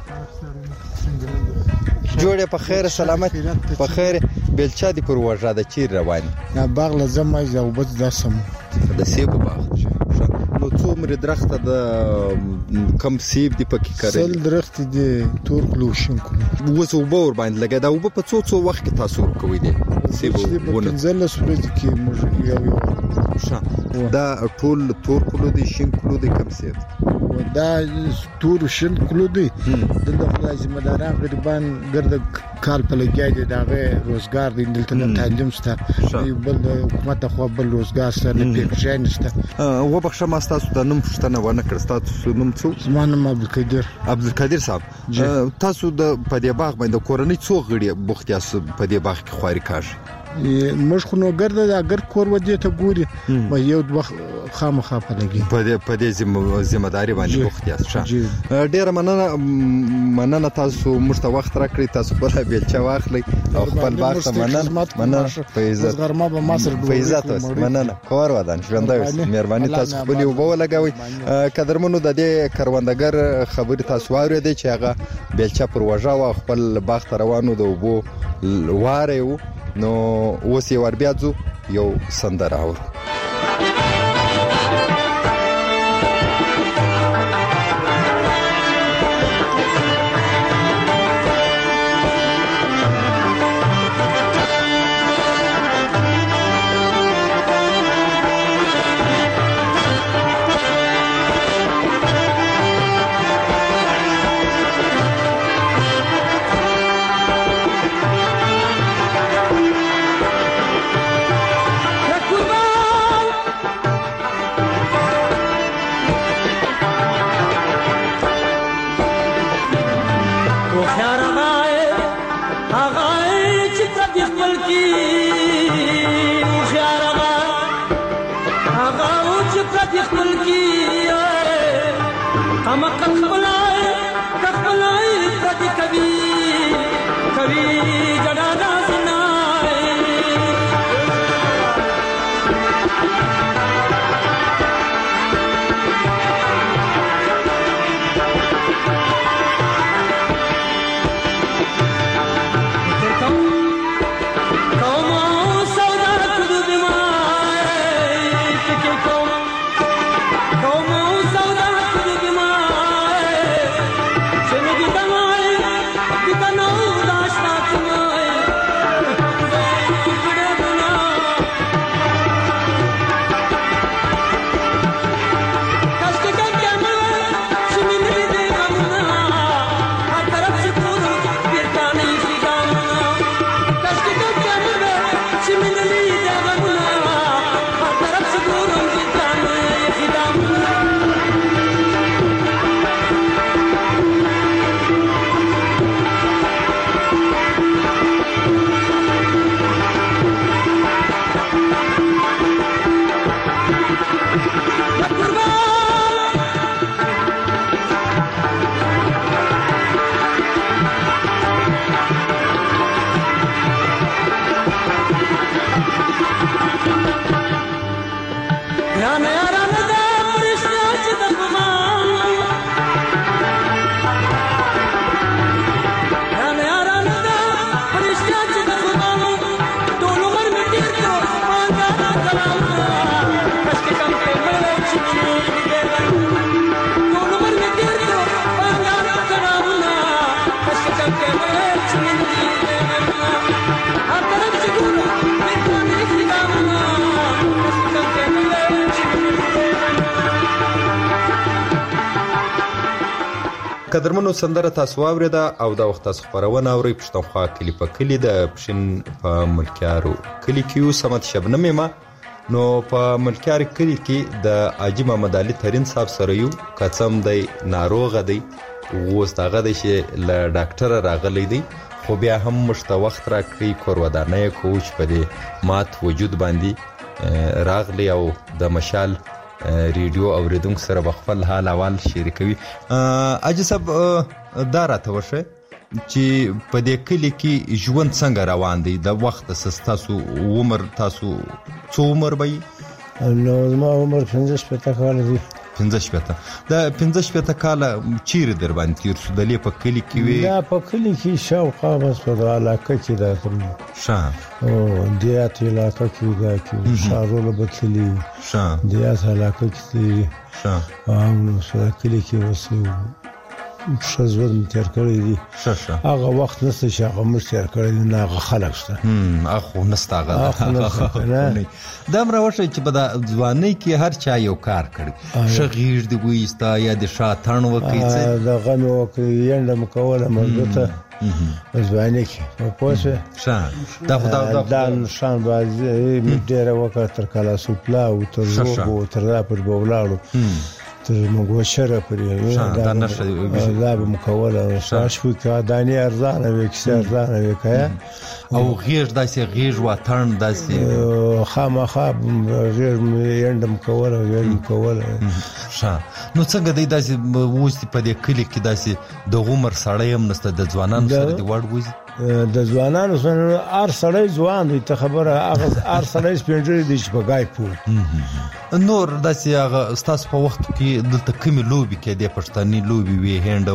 جوړه په خیر سلامت په خیر بیلچا دی پروژه ده چیر روان نه باغ لازم ما زوبت داسم د سیب باغ. نو څومره درخت د کم سیب دی پکې کړی سل درخت دی تور کلوشن کو وسو بور باندې لګا دا وب په څو وخت کې تاسو کوي دی سیب ونه ځل سورې کې موږ یو دا ټول تور کلو دی شین کلو دی کم سیب دا تور شین کلو دی د خدای ذمہ داران غریبان ګرد کال په لګیا دي داغه روزګار دی دلته تعلیم سره بل حکومت خو بل روزګار سره نه پیښین سره و بخښه ما تاسو د نوم پښتنه ونه کړ تاسو نوم څو زمانه عبدالقادر صاحب تاسو د پدې باغ باندې کورنۍ څو غړي بوختیاس پدې باغ کې خواري کار مش خو نو ګرځي دا ګر کور ودی ته ګوري ما یو وخت خامخا په لګي په دې ذمہ داری باندې بوختیاس ډیر مننه تاسو مرته وخت راکړی تاسو په بیلچا واخلي او خپل باغ ته مننه په عزت غرمه به مصر په عزت مننه کور ودان ژوندای مهرباني تاسو خپل یو بو لګوي قدرمنو د دې کروندګر خبري تاسو واورئ چې هغه بیلچا پروژه او خپل باغ ته روانو د وبو واره نو اوس یې ور بیا ځو یو سندره اورو. Kurban قدرمنو سندره تاسو واوریده او دا وخت تاسو خبرونه اوري پښتونخوا کلی په کلی د پښین په ملکیارو کلی کې سمت شبنم ما نو په ملکیار کلی کې د حاجی محمد علي ترين صاحب سره یو قسم دی ناروغ دی وستاغه د شي ل ډاکټر راغلی دی خو بیا هم مشته وخت راکړي کور ودانه کوچ په دې مات وجود باندې راغلی او د مشال ریډیو اوریدونکو سره بخفل حال احوال شریکوي. اجي صاحب دا راته وشه چې په دې کلی کې ژوند څنګه روان دی د وخت تاسو عمر تاسو څو عمر وي؟ نو ما عمر 15 کال دی. 15 دا 15 کال چیرې در باندې تیر شو د لې په کلی کې وي؟ دا په کلی کې شاوخوا بس په علاقه کې دا کوم شاه او دیات علاقه کې دا کې شارول بتلی شاه دیات علاقه کې شاه نو سره کلی کې وسو شزور متر کړی دی هغه وخت نسته چې هغه مشتر کړی نه هغه خلک شته اخو نستاغه دا مروشه چې په ځواني کې هر چا یو کار کړی شغیر دی وېستا یا د شاتن وکړي دا غن وکړي ینده مکوله مرګته ځواني کې پوهه شان دا خدای دا نشان بازي ډیره وکړه تر کلا سوپلا او تر وګو تر پر بولاړو تر موږ شره پرې دا نشه دا به مکوله شاش په دانی ارزانه وکړي ارزانه وکړي او غیر داسې غیر وطن داسې خامخا غیر یندم کوله غیر کوله شاه نو څنګه دی داسې وځي په دې کلی کې داسې د عمر سړی هم نسته د ځوانانو سره دی وړ وځي د ځوانانو سره ار سړی ځوان دی ته خبره هغه ار سړی سپینځري دی چې په گای پور نور داسې هغه ستاسو په وخت کې دلته کومې لوبې کې د پښتني لوبې وي هند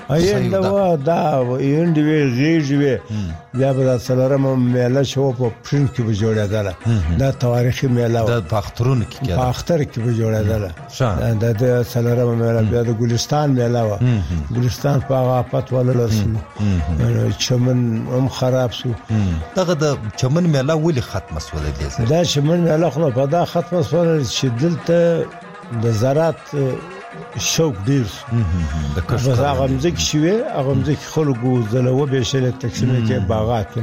و دا هند وی غیږ وی بیا به سلرم میله شو په پښین کې به جوړېدله دا تاریخي میله د پخترون کې په اختر کې به جوړېدله د سلرم میله بیا د ګلستان میله و ګلستان په هغه پات ولر چمن هم خراب شو دغه د چمن میله ولې ختمه شوه دې دا چمن میله خو په دا ختمه شوه چې دلته د زراعت شوق ډیر د کښت هغه مځکه شوی هغه مځکه خلکو زلوه به شل تقسیم کې باغات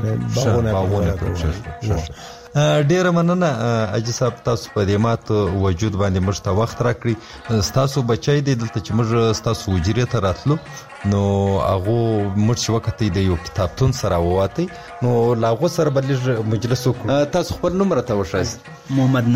باغونه ډیر مننه اجي صاحب تاسو په دې مات وجود باندې مشته وخت راکړي تاسو بچای دي دلته چې موږ تاسو وجري ته راتلو نو هغه مرشي وخت دی یو کتابتون سره وواتی نو لاغه سره بلج مجلس وکړو تاسو خپل نوم راته وښایست. محمد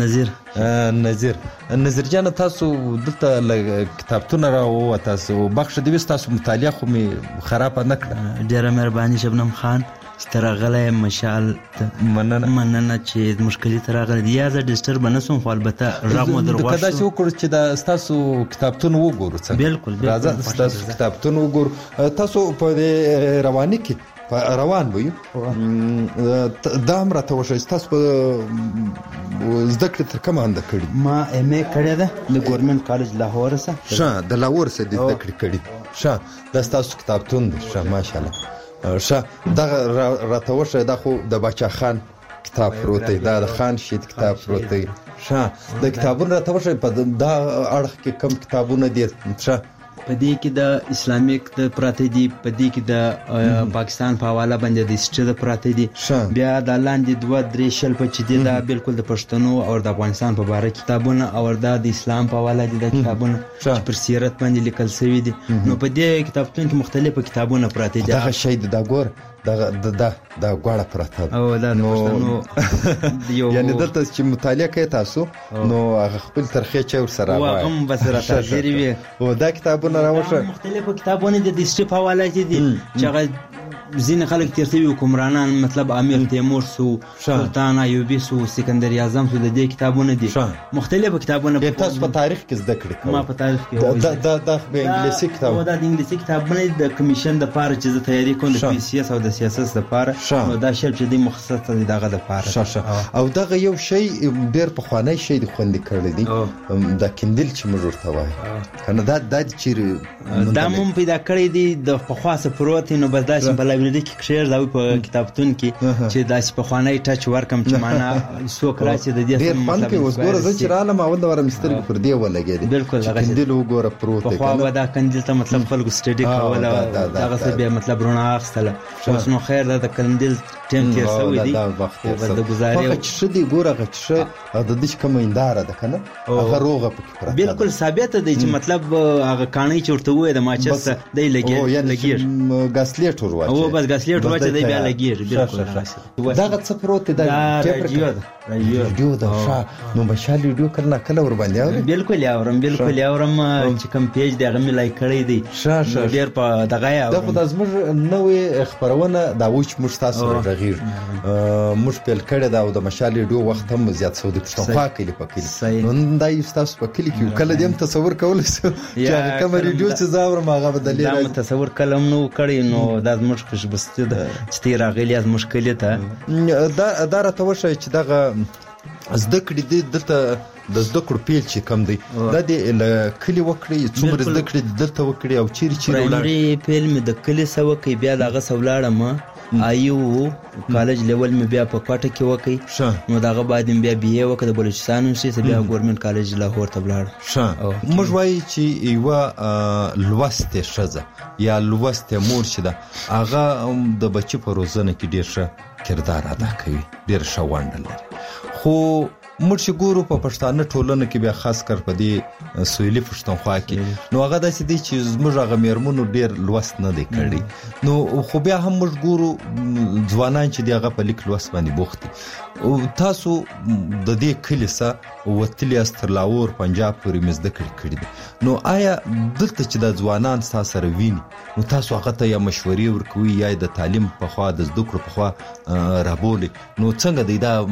نذیر جان تاسو دلته کتابتون راو تاسو بخښ دی تاسو مطالعه خو می خراب نه کړه. ډیره مهرباني شبنم خان سترغله مشال مننه چې مشکلي ترغله یا ز ډیسټرب نسوم خو البته رغم درغوښ کدا چې وکړ چې د تاسو کتابتون وګورو څنګه بالکل راځه تاسو کتابتون وګورو تاسو په رواني کې روان وي دا هم راته وښایي تاسو په زده کړې تر کومه انده کړي؟ ما ام ای کړې ده د ګورنمنت کالج لاهور سره. ښه د لاهور سره د زده کړې کړي. ښه دا تاسو کتابتون دی. ښه ماشاءالله. ښه دا راته وښایي دا خو د باچا خان کتاب پروت دی دا د خان شید کتاب پروت دی. ښه د کتابونو راته وښایي په دا اړخ کې کوم کتابونه دي؟ ښه پدې کې د اسلامیک د پراته دي پدې کې د پاکستان په حواله باندې د هیستوري د پراته دي بیا د لاندې 2-3 شل په چې دي دا بالکل د پښتنو او د افغانستان په اړه کتابونه او د اسلام په حواله دي د کتابونه چې پر سیرت باندې لیکل شوی دي نو په دې کتابتون کې مختلفه کتابونه پراته دي. دا شی د ګور دا غواړه پراته او دا نو یعنی دلته چې مطالعه کوي تاسو نو هغه خپل ترخه چور سره وایي هم بسره تاثیر وي او دا کتابونه راوښه مختلفه کتابونه د هیستوري په حواله دي چې هغه ځین خلک ترتیب حکمرانان مطلب امیر تیمور سو سلطان ایوبی سو سکندر اعظم سو د دې کتابونه دي مختلفه کتابونه تاسو په تاریخ کې زده کړی ما په تاریخ کې دا په انګلیسي کتاب دا د انګلیسي کتابونه د کمیشن د پاره چې تیاری کوم د سیاست او د سیاست لپاره نو دا شل چې د مخصص دی دغه لپاره او دغه یو شی ډیر په خوانی شی د خوندې کړی دی د کندل چې موږ ورته وایي کنه دا چیرې دا مون پیدا کړی دی د په خاصه پروت نو بس دا چې بل لایبرری کې کښیر دا په کتابتون کې چې داسې په خواني ټچ ورکم چې معنا څوک راځي د دې ډېر فن کې اوس ګوره زه چې رالم اول د ورمستر پر دی ولګېد بالکل هغه کندل وګوره پروت دی خو دا کندل ته مطلب خلکو سټډي کوله هغه څه به مطلب رونه اخستله اوس نو خیر دا کندل ټیم تیر سوی دی دا وخت د گزارې چې دې ګوره چې د دې کوم انداره ده کنه هغه روغه پکې بالکل ثابت دی چې مطلب هغه کانی چورته وې د ماچس دی لګي غاسلیټ ورواچي او بس غاسلیټ ورواچي دی بیا لګي بالکل دا څه پروت دی رادیو دا نو مشال ویډیو کرنا کله ور باندې اوري بالکل یاورم چې کوم پیج دی هغه مې لایک کړی دی ډیر په دغه یا دا خو د زموږ نوې خبرونه دا وچ مشتاسو غیر مش په کړه دا د مشال ویډیو وخت هم زیات سو د پښتونخوا کلی پکې نو دا یو تاسو په کلی کې کله دیم تصور کول چې کوم ویډیو چې زاور ماغه بدلې دا تصور کلم نو کړی نو دا مش خوش بسته چې تیر غلی از مشکله ته دا راته وشه چې دغه زده کړې دلته د زده کړو پیل چې کم دی دا د کلی وکړي څومره زده کړې دلته وکړي او چیرې ولاړ پیل مې د کلی سو کې بیا دغه سولاړم ایو کالج لیول مې بیا په کوټه کې وکړي نو دغه بعد بیا بي اي وکړه د بلوچستان یونیورسيټي بیا ګورنمنت کالج لاهور ته ولاړ موږ وایي چې یو لوسته شزه یا لوسته مور چې دا هغه د بچی په روزنه کې ډیر ښه کردار ادا کوي ډیر ښه ونډه لري خو موږ چې ګورو په پښتانه ټولنه کې بیا خاص کر په دې سویلي پښتونخوا کې نو هغه داسې دی چې زموږ هغه میرمنو ډیر لوست نه دی کړی نو خو بیا هم موږ ګورو ځوانان چې دی هغه په لیک لوست باندې بوخت دي او تاسو د دې کلیسا وتلی استرلاور پنجاب پورې مزده کړی دي نو آیا دلته چې د ځوانان تاسو سره ویني نو تاسو هغه ته یا مشورې ورکوي یا د تعلیم په خوا د زده کړو په خوا رابولي نو څنګه دی دا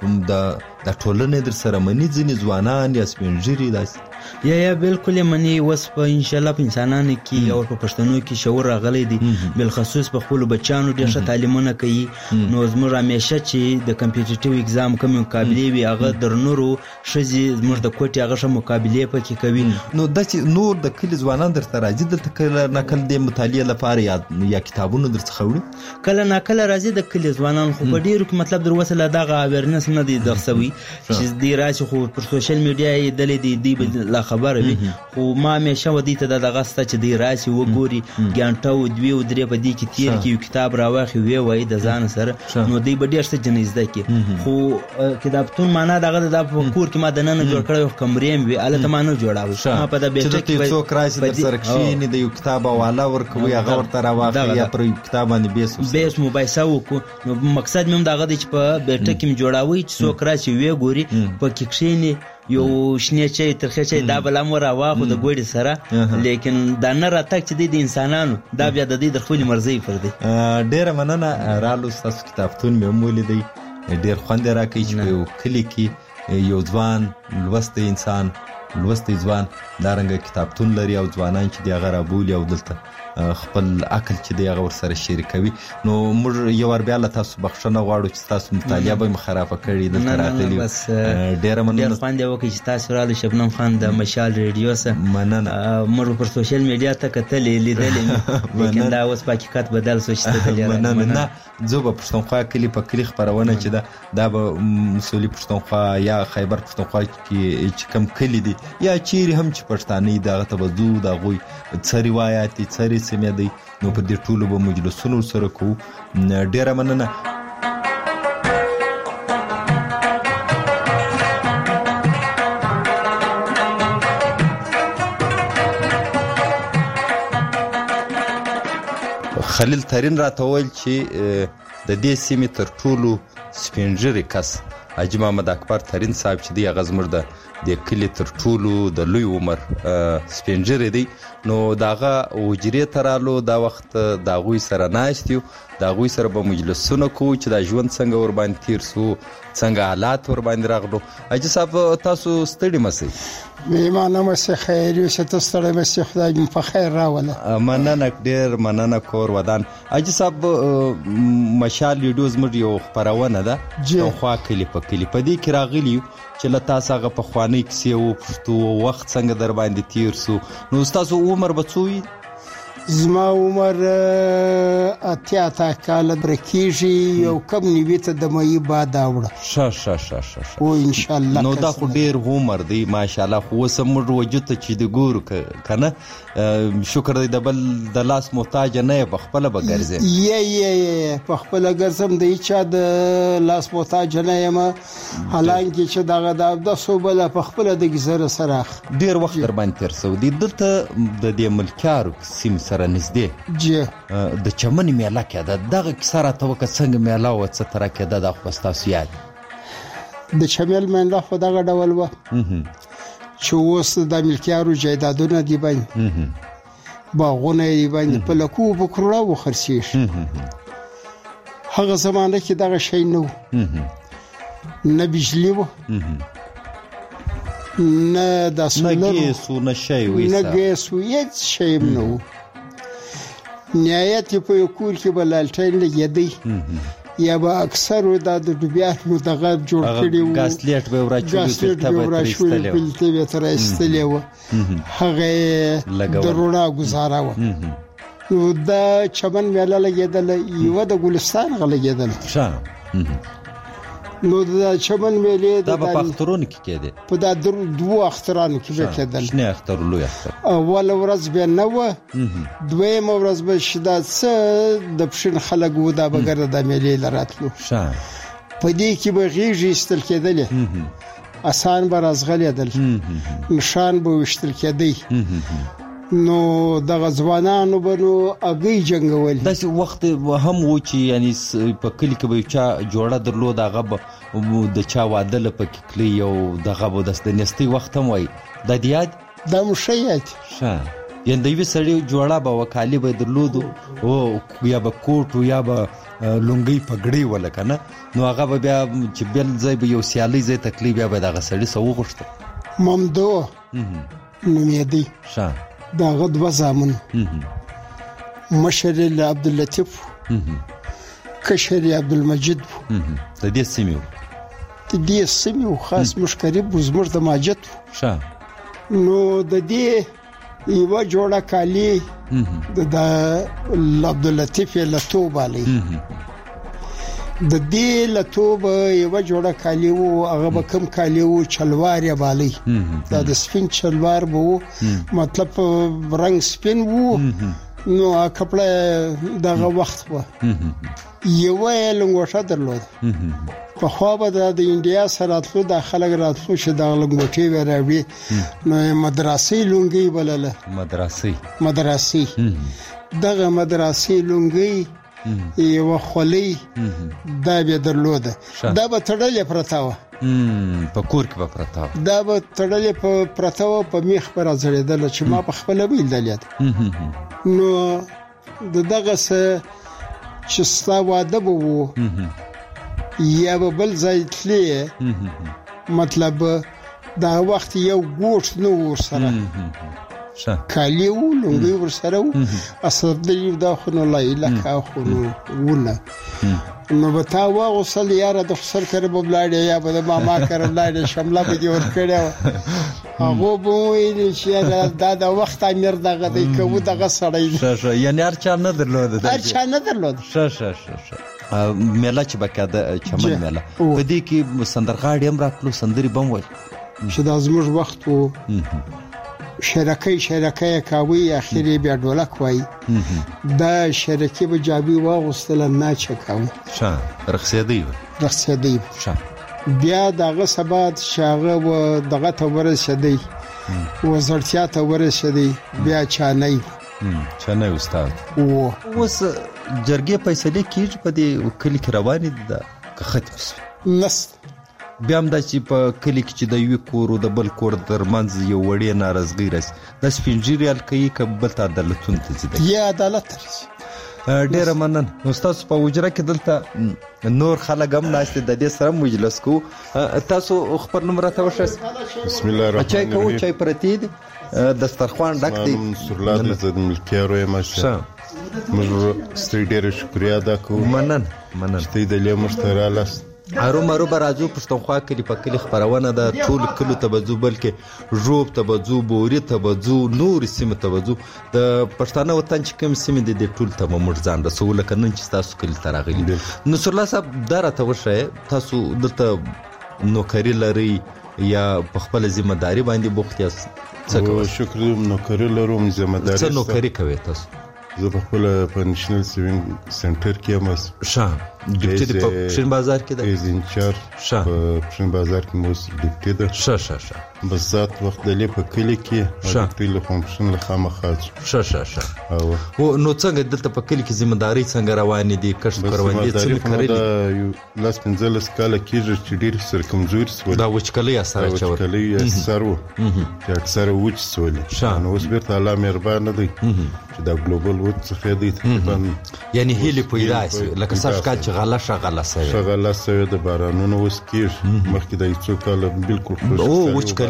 د ټولنې در سره منی ځینې ځوانان یا سپینږیري داسې یا بالکل منی وس په ان شاء الله په انسانانو کې او په پښتنو کې شعور راغلی دی بل خصوص په خپل بچانو ډېر ښه تعلیمونه کوي نو زموږ همیشه چې د کمپیټیټیو ایگزام کوم مقابله وي هغه درنورو شزي زموږ د کوټي هغه ښه مقابله پکې کوي نو د نور د کلی ځوانان درته راځي دلته کله نقل د مطالعه لپاره یا کتابونه درڅخه وړي کله ناکله راځي د کلی ځوانان خو په ډیرو کې مطلب دروسه دغه اویرنس نه دی درسوي چې دی راشي خو پر سوشل میډیا یې دلې دی لا خبره وي خو ما همیشه ودی ته دغه ستا چې دی راشي وګوري ګانټه او دوی او درې په دې کې تیر کې یو کتاب راوخی وی د ځان سره نو دی به ډیر څه جنیز ده کې خو کتابتون معنا دغه د کور کې ما د نن جوړ کړو کمرې وی الته ما نه جوړاوه ما په د بیٹه کې څوک راشي د سره کښینې د یو کتاب حواله ورکوي هغه ورته راوخی یا پر کتاب باندې بیس موبایسه وکړو نو مقصد مې دغه د چې په بیٹه کې جوړاوي چې څوک راشي وی ګوري په کې کښینې یو شنه چي ترخه چي دا بل امر واخو د ګوډي سره لیکن دا نه راتک چې د انسانانو دا بیا د دې د خپل مرزي پر دی ډیر مننه رالو تاسو کتابتون مې مولې دی ډیر خوند راکې چې یو کلی کې یو ځوان لوست انسان لوست ځوان دارنګ کتابتون لري او ځوانان چې دی هغه رابولي او دلته خپل عقل چې دی هغه ور سره شریکوي نو موږ یو ور بیا له تاسو بخښنه غواړو چې تاسو مطالعه به مخرافه کړی دلته راغلي ډیر مننه خوند یو کې چې تاسو را له شبنم خان د مشال ریډیو سره مننه موږ پر سوشل میډیا ته کتلې لیدلې لیکن دا اوس په حقیقت بدل سوچ ته مننه زه به پښتونخوا کلی په کلی خبرونه چې دا به مسولي پښتونخوا یا خیبر پښتونخوا کې چې کم کلی دي یا چیرې هم چې پښتانه دغه ته بزو د غوي څه روایت څه سمې دی نو په دې ټولو به مجلسونو سره کوو ډیره مننه خلیل ترین راته وویل چې د دې سیمې تر ټولو سپینږیری کس حاجي محمد اکبر ترین صاحب چې دی هغه زموږ د کلي تر ټولو د لوی عمر سپینږیری دی نو داغه وجرې ترالو دا وخت دا غوي سره ناشتیو دا غوي سره به مجلسونه کو چې دا ژوند څنګه ور باندې تیر سو څنګه حالات ور باندې راغلو اجي صاحب تاسو ستړي مسئ میمانه مسه خیر یو ست ستړي مسه خدای دې په خیر راوله مننه ډیر مننه کور ودان اجي صاحب مشال ویډیوز مر یو خبرونه ده خو کلی په کلی په دې کې راغلی چې له تاسو هغه په خواني کې سیو پښتو وخت څنګه در باندې تیر سو نو تاسو عمر بچوي زما عمر 88 کال برکیږي یو کم نیویته د مې بعد اوړه او ان شاء الله نو دا خو ډیر عمر دی ماشاء الله خو سمور وجود ته چې د ګورو کنه شکر دی د بل د لاس محتاج نه په خپل بغرزه یې په خپل ګرځم دی چې د لاس محتاج نه یم حالانکه چې دغه د صوبه په خپل د گزره سره ډیر وخت در باندې تر سو دی دلته د دې ملکیارو سیم سره نږدې د چمن میله کې دغه سره توګه څنګه میله او څه تر کې د خوستاسو یاد د چمن میله خو دغه ډول و چې اوس د ملکیارو جایدادونه دی باندې باغونه دی باندې په لکو په کروڑه و خرڅیش هغه زمانه کې دغه شی نو نه بجلی و نه د سولر نه شی وې نه ګیس هیڅ شی نو نهایت په یو کور کې بلالټین لګیدي یا به اکثر د ډوبیانو دغه جوړ کړي وو ګاسلیټ به ورچوي تر استلې و هغه درونا گزاره و نو دا چمن میله لګیدل یو د ګلستان غلګیدل نو د چمن میله د پخترونو کې کېده په دا دوه اخترانو کې به کېدل شنه اختر لوی اختر اول ورځ به نه و دویم ورځ به شدت د پښین خلک و دا بغیر د میله لراتلو په دې کې به غیږ استل کېدل آسان به رازغلیدل نشان به وشتل کېدی نو د غزوانانو بنو اگې جنگول داسې وخت هم و چې یعنی په کلی کې به چا جوړه درلود هغه د چا واده لپاره کلی یو دغه به د نستي وخت هم وای د دیاد د مشیات یان د وی سړی جوړه به وکالي به درلود او یا به کوټ یا به لونګي پګړی ولکنه نو هغه به بیا چې بل ځای به یو سیالي ځای تکلیف بیا به دغه سړی سو غوښته ممدو نومیدي دا غد وزامن مشر عبد اللطیف کشر عبد المجید د دې سیمو خاص مشکریب زمر د ماجد نو د دې یو جوړه کالی د عبد اللطیف لتوب علی د دې لتوب یو جوړه کالی وو هغه کم کالی وو چلوار یا بالی دا د سپین چلوار وو مطلب رنگ سپین وو نو کپڑا دغه وخت وو یو لنګوټه درلود په خو به د انډیا سره تلو د خلک راتلو چې د لنګوټي وراوي نو مدرسې لونګي بلله مدرسې دغه مدرسې لونګي یو خولي دا به درلوده دا به تړلې پرتاوه په کور کې به پرتاوه دا به تړلې پرتاوه په میخ پر ازړېدل چې ما په خپل بیل دلیت نو دغه څه چې ستا واده به وو یا به بل ځای تلې مطلب دا وخت یو ګوټ نو ورسره کالی و لونګي ورسره و اصل دې دا خو نه لایله کا خو ونه نو به تا واغسل یاره د خسر کړه ببلاړې یا به ماما کړه لاړې شمله به دې ور کړه هغه به ویل چې دا د وخت امیر دغه دی کوو دغه سړی یعنی هر چا نه درلود میله چې بکاده چمن میله په دې کې سندرغاړي هم راتلو سندري بم وای چې د زموږ وخت وو شرکای کاوی اخیری بیا ډولک وای دا شرکې به جابي واغستل نه چکاو رخصیدی بیا دغه سبات شاغه و دغه تور شدی وزارتیا تور شدی بیا چانای استاد اوس جرګې فیصله کیږي په دې کلی کې روانې ده که ختم نس بیا هم دا چې په کلی کې چې د یو کور او د بل کور ترمنځ یو وړې ناراضګي راځي د سپینجریال کوي کبل ته عدالتونه ته ځي یا عدالت ډېر منن استاد په وجره کې دلته نور خلک هم ناشته د دې سره مجلس کو تاسو خبر نمبر ته وښه بسم الله الرحمن الرحیم چای پرتی دسترخوان ډک دی سرلاد زد ملکیارو ماشه موږ ستړي ډېر شکریا ادا کوو منن ستې د لې مشتراله هرو برازو پښتونخوا کلی په کلی خبرونه د ټول کلو ته بزو بلکې ژوب ته بزو بوري ته بزو نور سیمه ته بزو د پښتانه وطن چې کوم سیمه د ټول ته موږ ځان رسول کنن چې تاسو کلی تراغلی نصر الله صاحب دره ته وشه تاسو دلته نوکری لري یا په خپل ذمہ داری باندې بوخت یاست څه کوم شکر نوکری لرم ذمہ داری څه نوکری کوي تاسو زه په خپل په نېشنل سیوینګ سنټر کې یم شام ډیپټي په پښین بازار کې د انچارج په پښین بازار کې مو ډیپټي ده ش بس ذات وخت د لې په کلی کې ډیپټي له فنکشن له خامخاج ش او نو څنګه دلته په کلی کې ذمہ داری څنګه روانې دي کښت کروندې څنګه کوي دا لاس پنځل سکاله کېږي چې ډیر سر کمزوري سول دا وچکلي اثر چور وچکلي اثر چې اکثر وچ سول نو اوس بیرته الله مهربان دی چې دا ګلوبل وچ څخه دی تقریبا یعنی هلي پیدا شي لکه څنګه کال چې شغله سوي د بارانونو اوس کېږي مخکې د یو کال بالکل خوش او وچکلي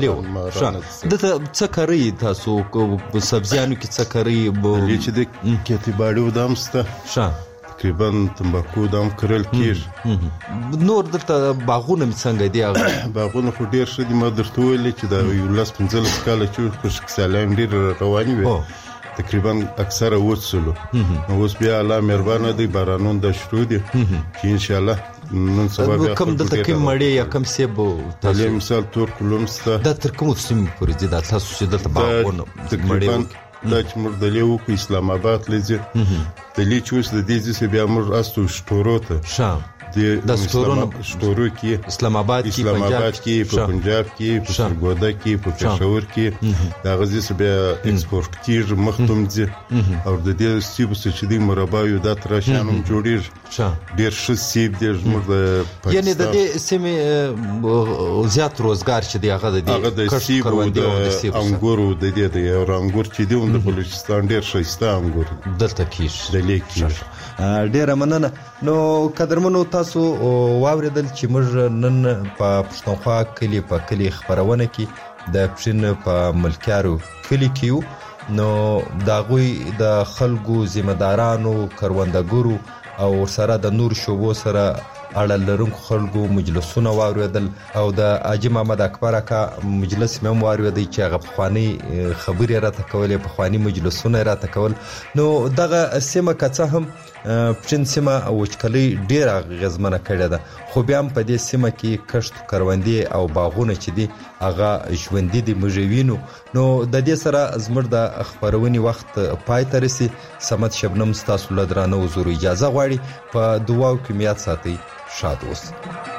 دته څه کوي تاسو په سبزیانو کې څه کوي چې د کېتیباړو دامسته تقریبا تمباکو دام کرل کېږي نور دلته باغونه څنګه دي باغونه خو ډیر ښه دي ما درته ویلې چې دا یو لاس 15 کال چې خوشک سالان ډیر رواني وي تقریبا اکثره وڅلو نو اوس بیا الله مهربان دی بارانون د شروع دي چې ان شاء الله نن سبا بیا کوم دلته کوم مړی یا کوم سیبو تاسو مثال تور کولم ستا د تر کوم سیم پورې دي د تاسو چې دلته باغونه تقریبا د چمر د لیو په اسلام آباد لږه د لیچوس د دې ځې بیا مر استو شتوروته شام د شتورو کې اسلام آباد کې په پنجاب کې په سرګودا کې په پېښور کې دا غزي بیا ایکسپورت کیږي مختوم دي او د دې سیب چې دی مربا یو د ترشانم جوړیر ډیر ښه سیب دی زموږ د پاکستان یعنی د دې سیمه زیات روزګار چې دی هغه د سیب او د انګورو د دې د انګور چې دی د بلوچستان ډیر ښایسته انګور دلته کیږي د لیکي ډیره مننه نو قدرمنو تاسو واوریدل چې موږ نن په پښتونخوا کلی په کلی خبرونه کې د پښین په ملکیارو کلی کې نو دا غوي د خلکو ذمہ دارانو کروندګرو او سره د نور شوبو سره اړه لرونکو خلکو مجلسونه واوریدل او د حاجی محمد اکبر کا مجلس مې واوریدل چې هغه پخوانی خبرې راته کولې پخوانی مجلسونه راته کول نو دغه سیمه کڅه هم پښین سیمه وچکلي ډیره غزمنه کړې ده خو بیا هم په دې سیمه کې کښت کروندې او باغونه چې دي هغه ژوندي دي مجوینو نو د دې سره زموږ د خبرونې وخت پای ته رسي سمت شبنم تاسو له درانه حضور اجازه غواړي په دعاو کې میات ساتي شاد اوسئ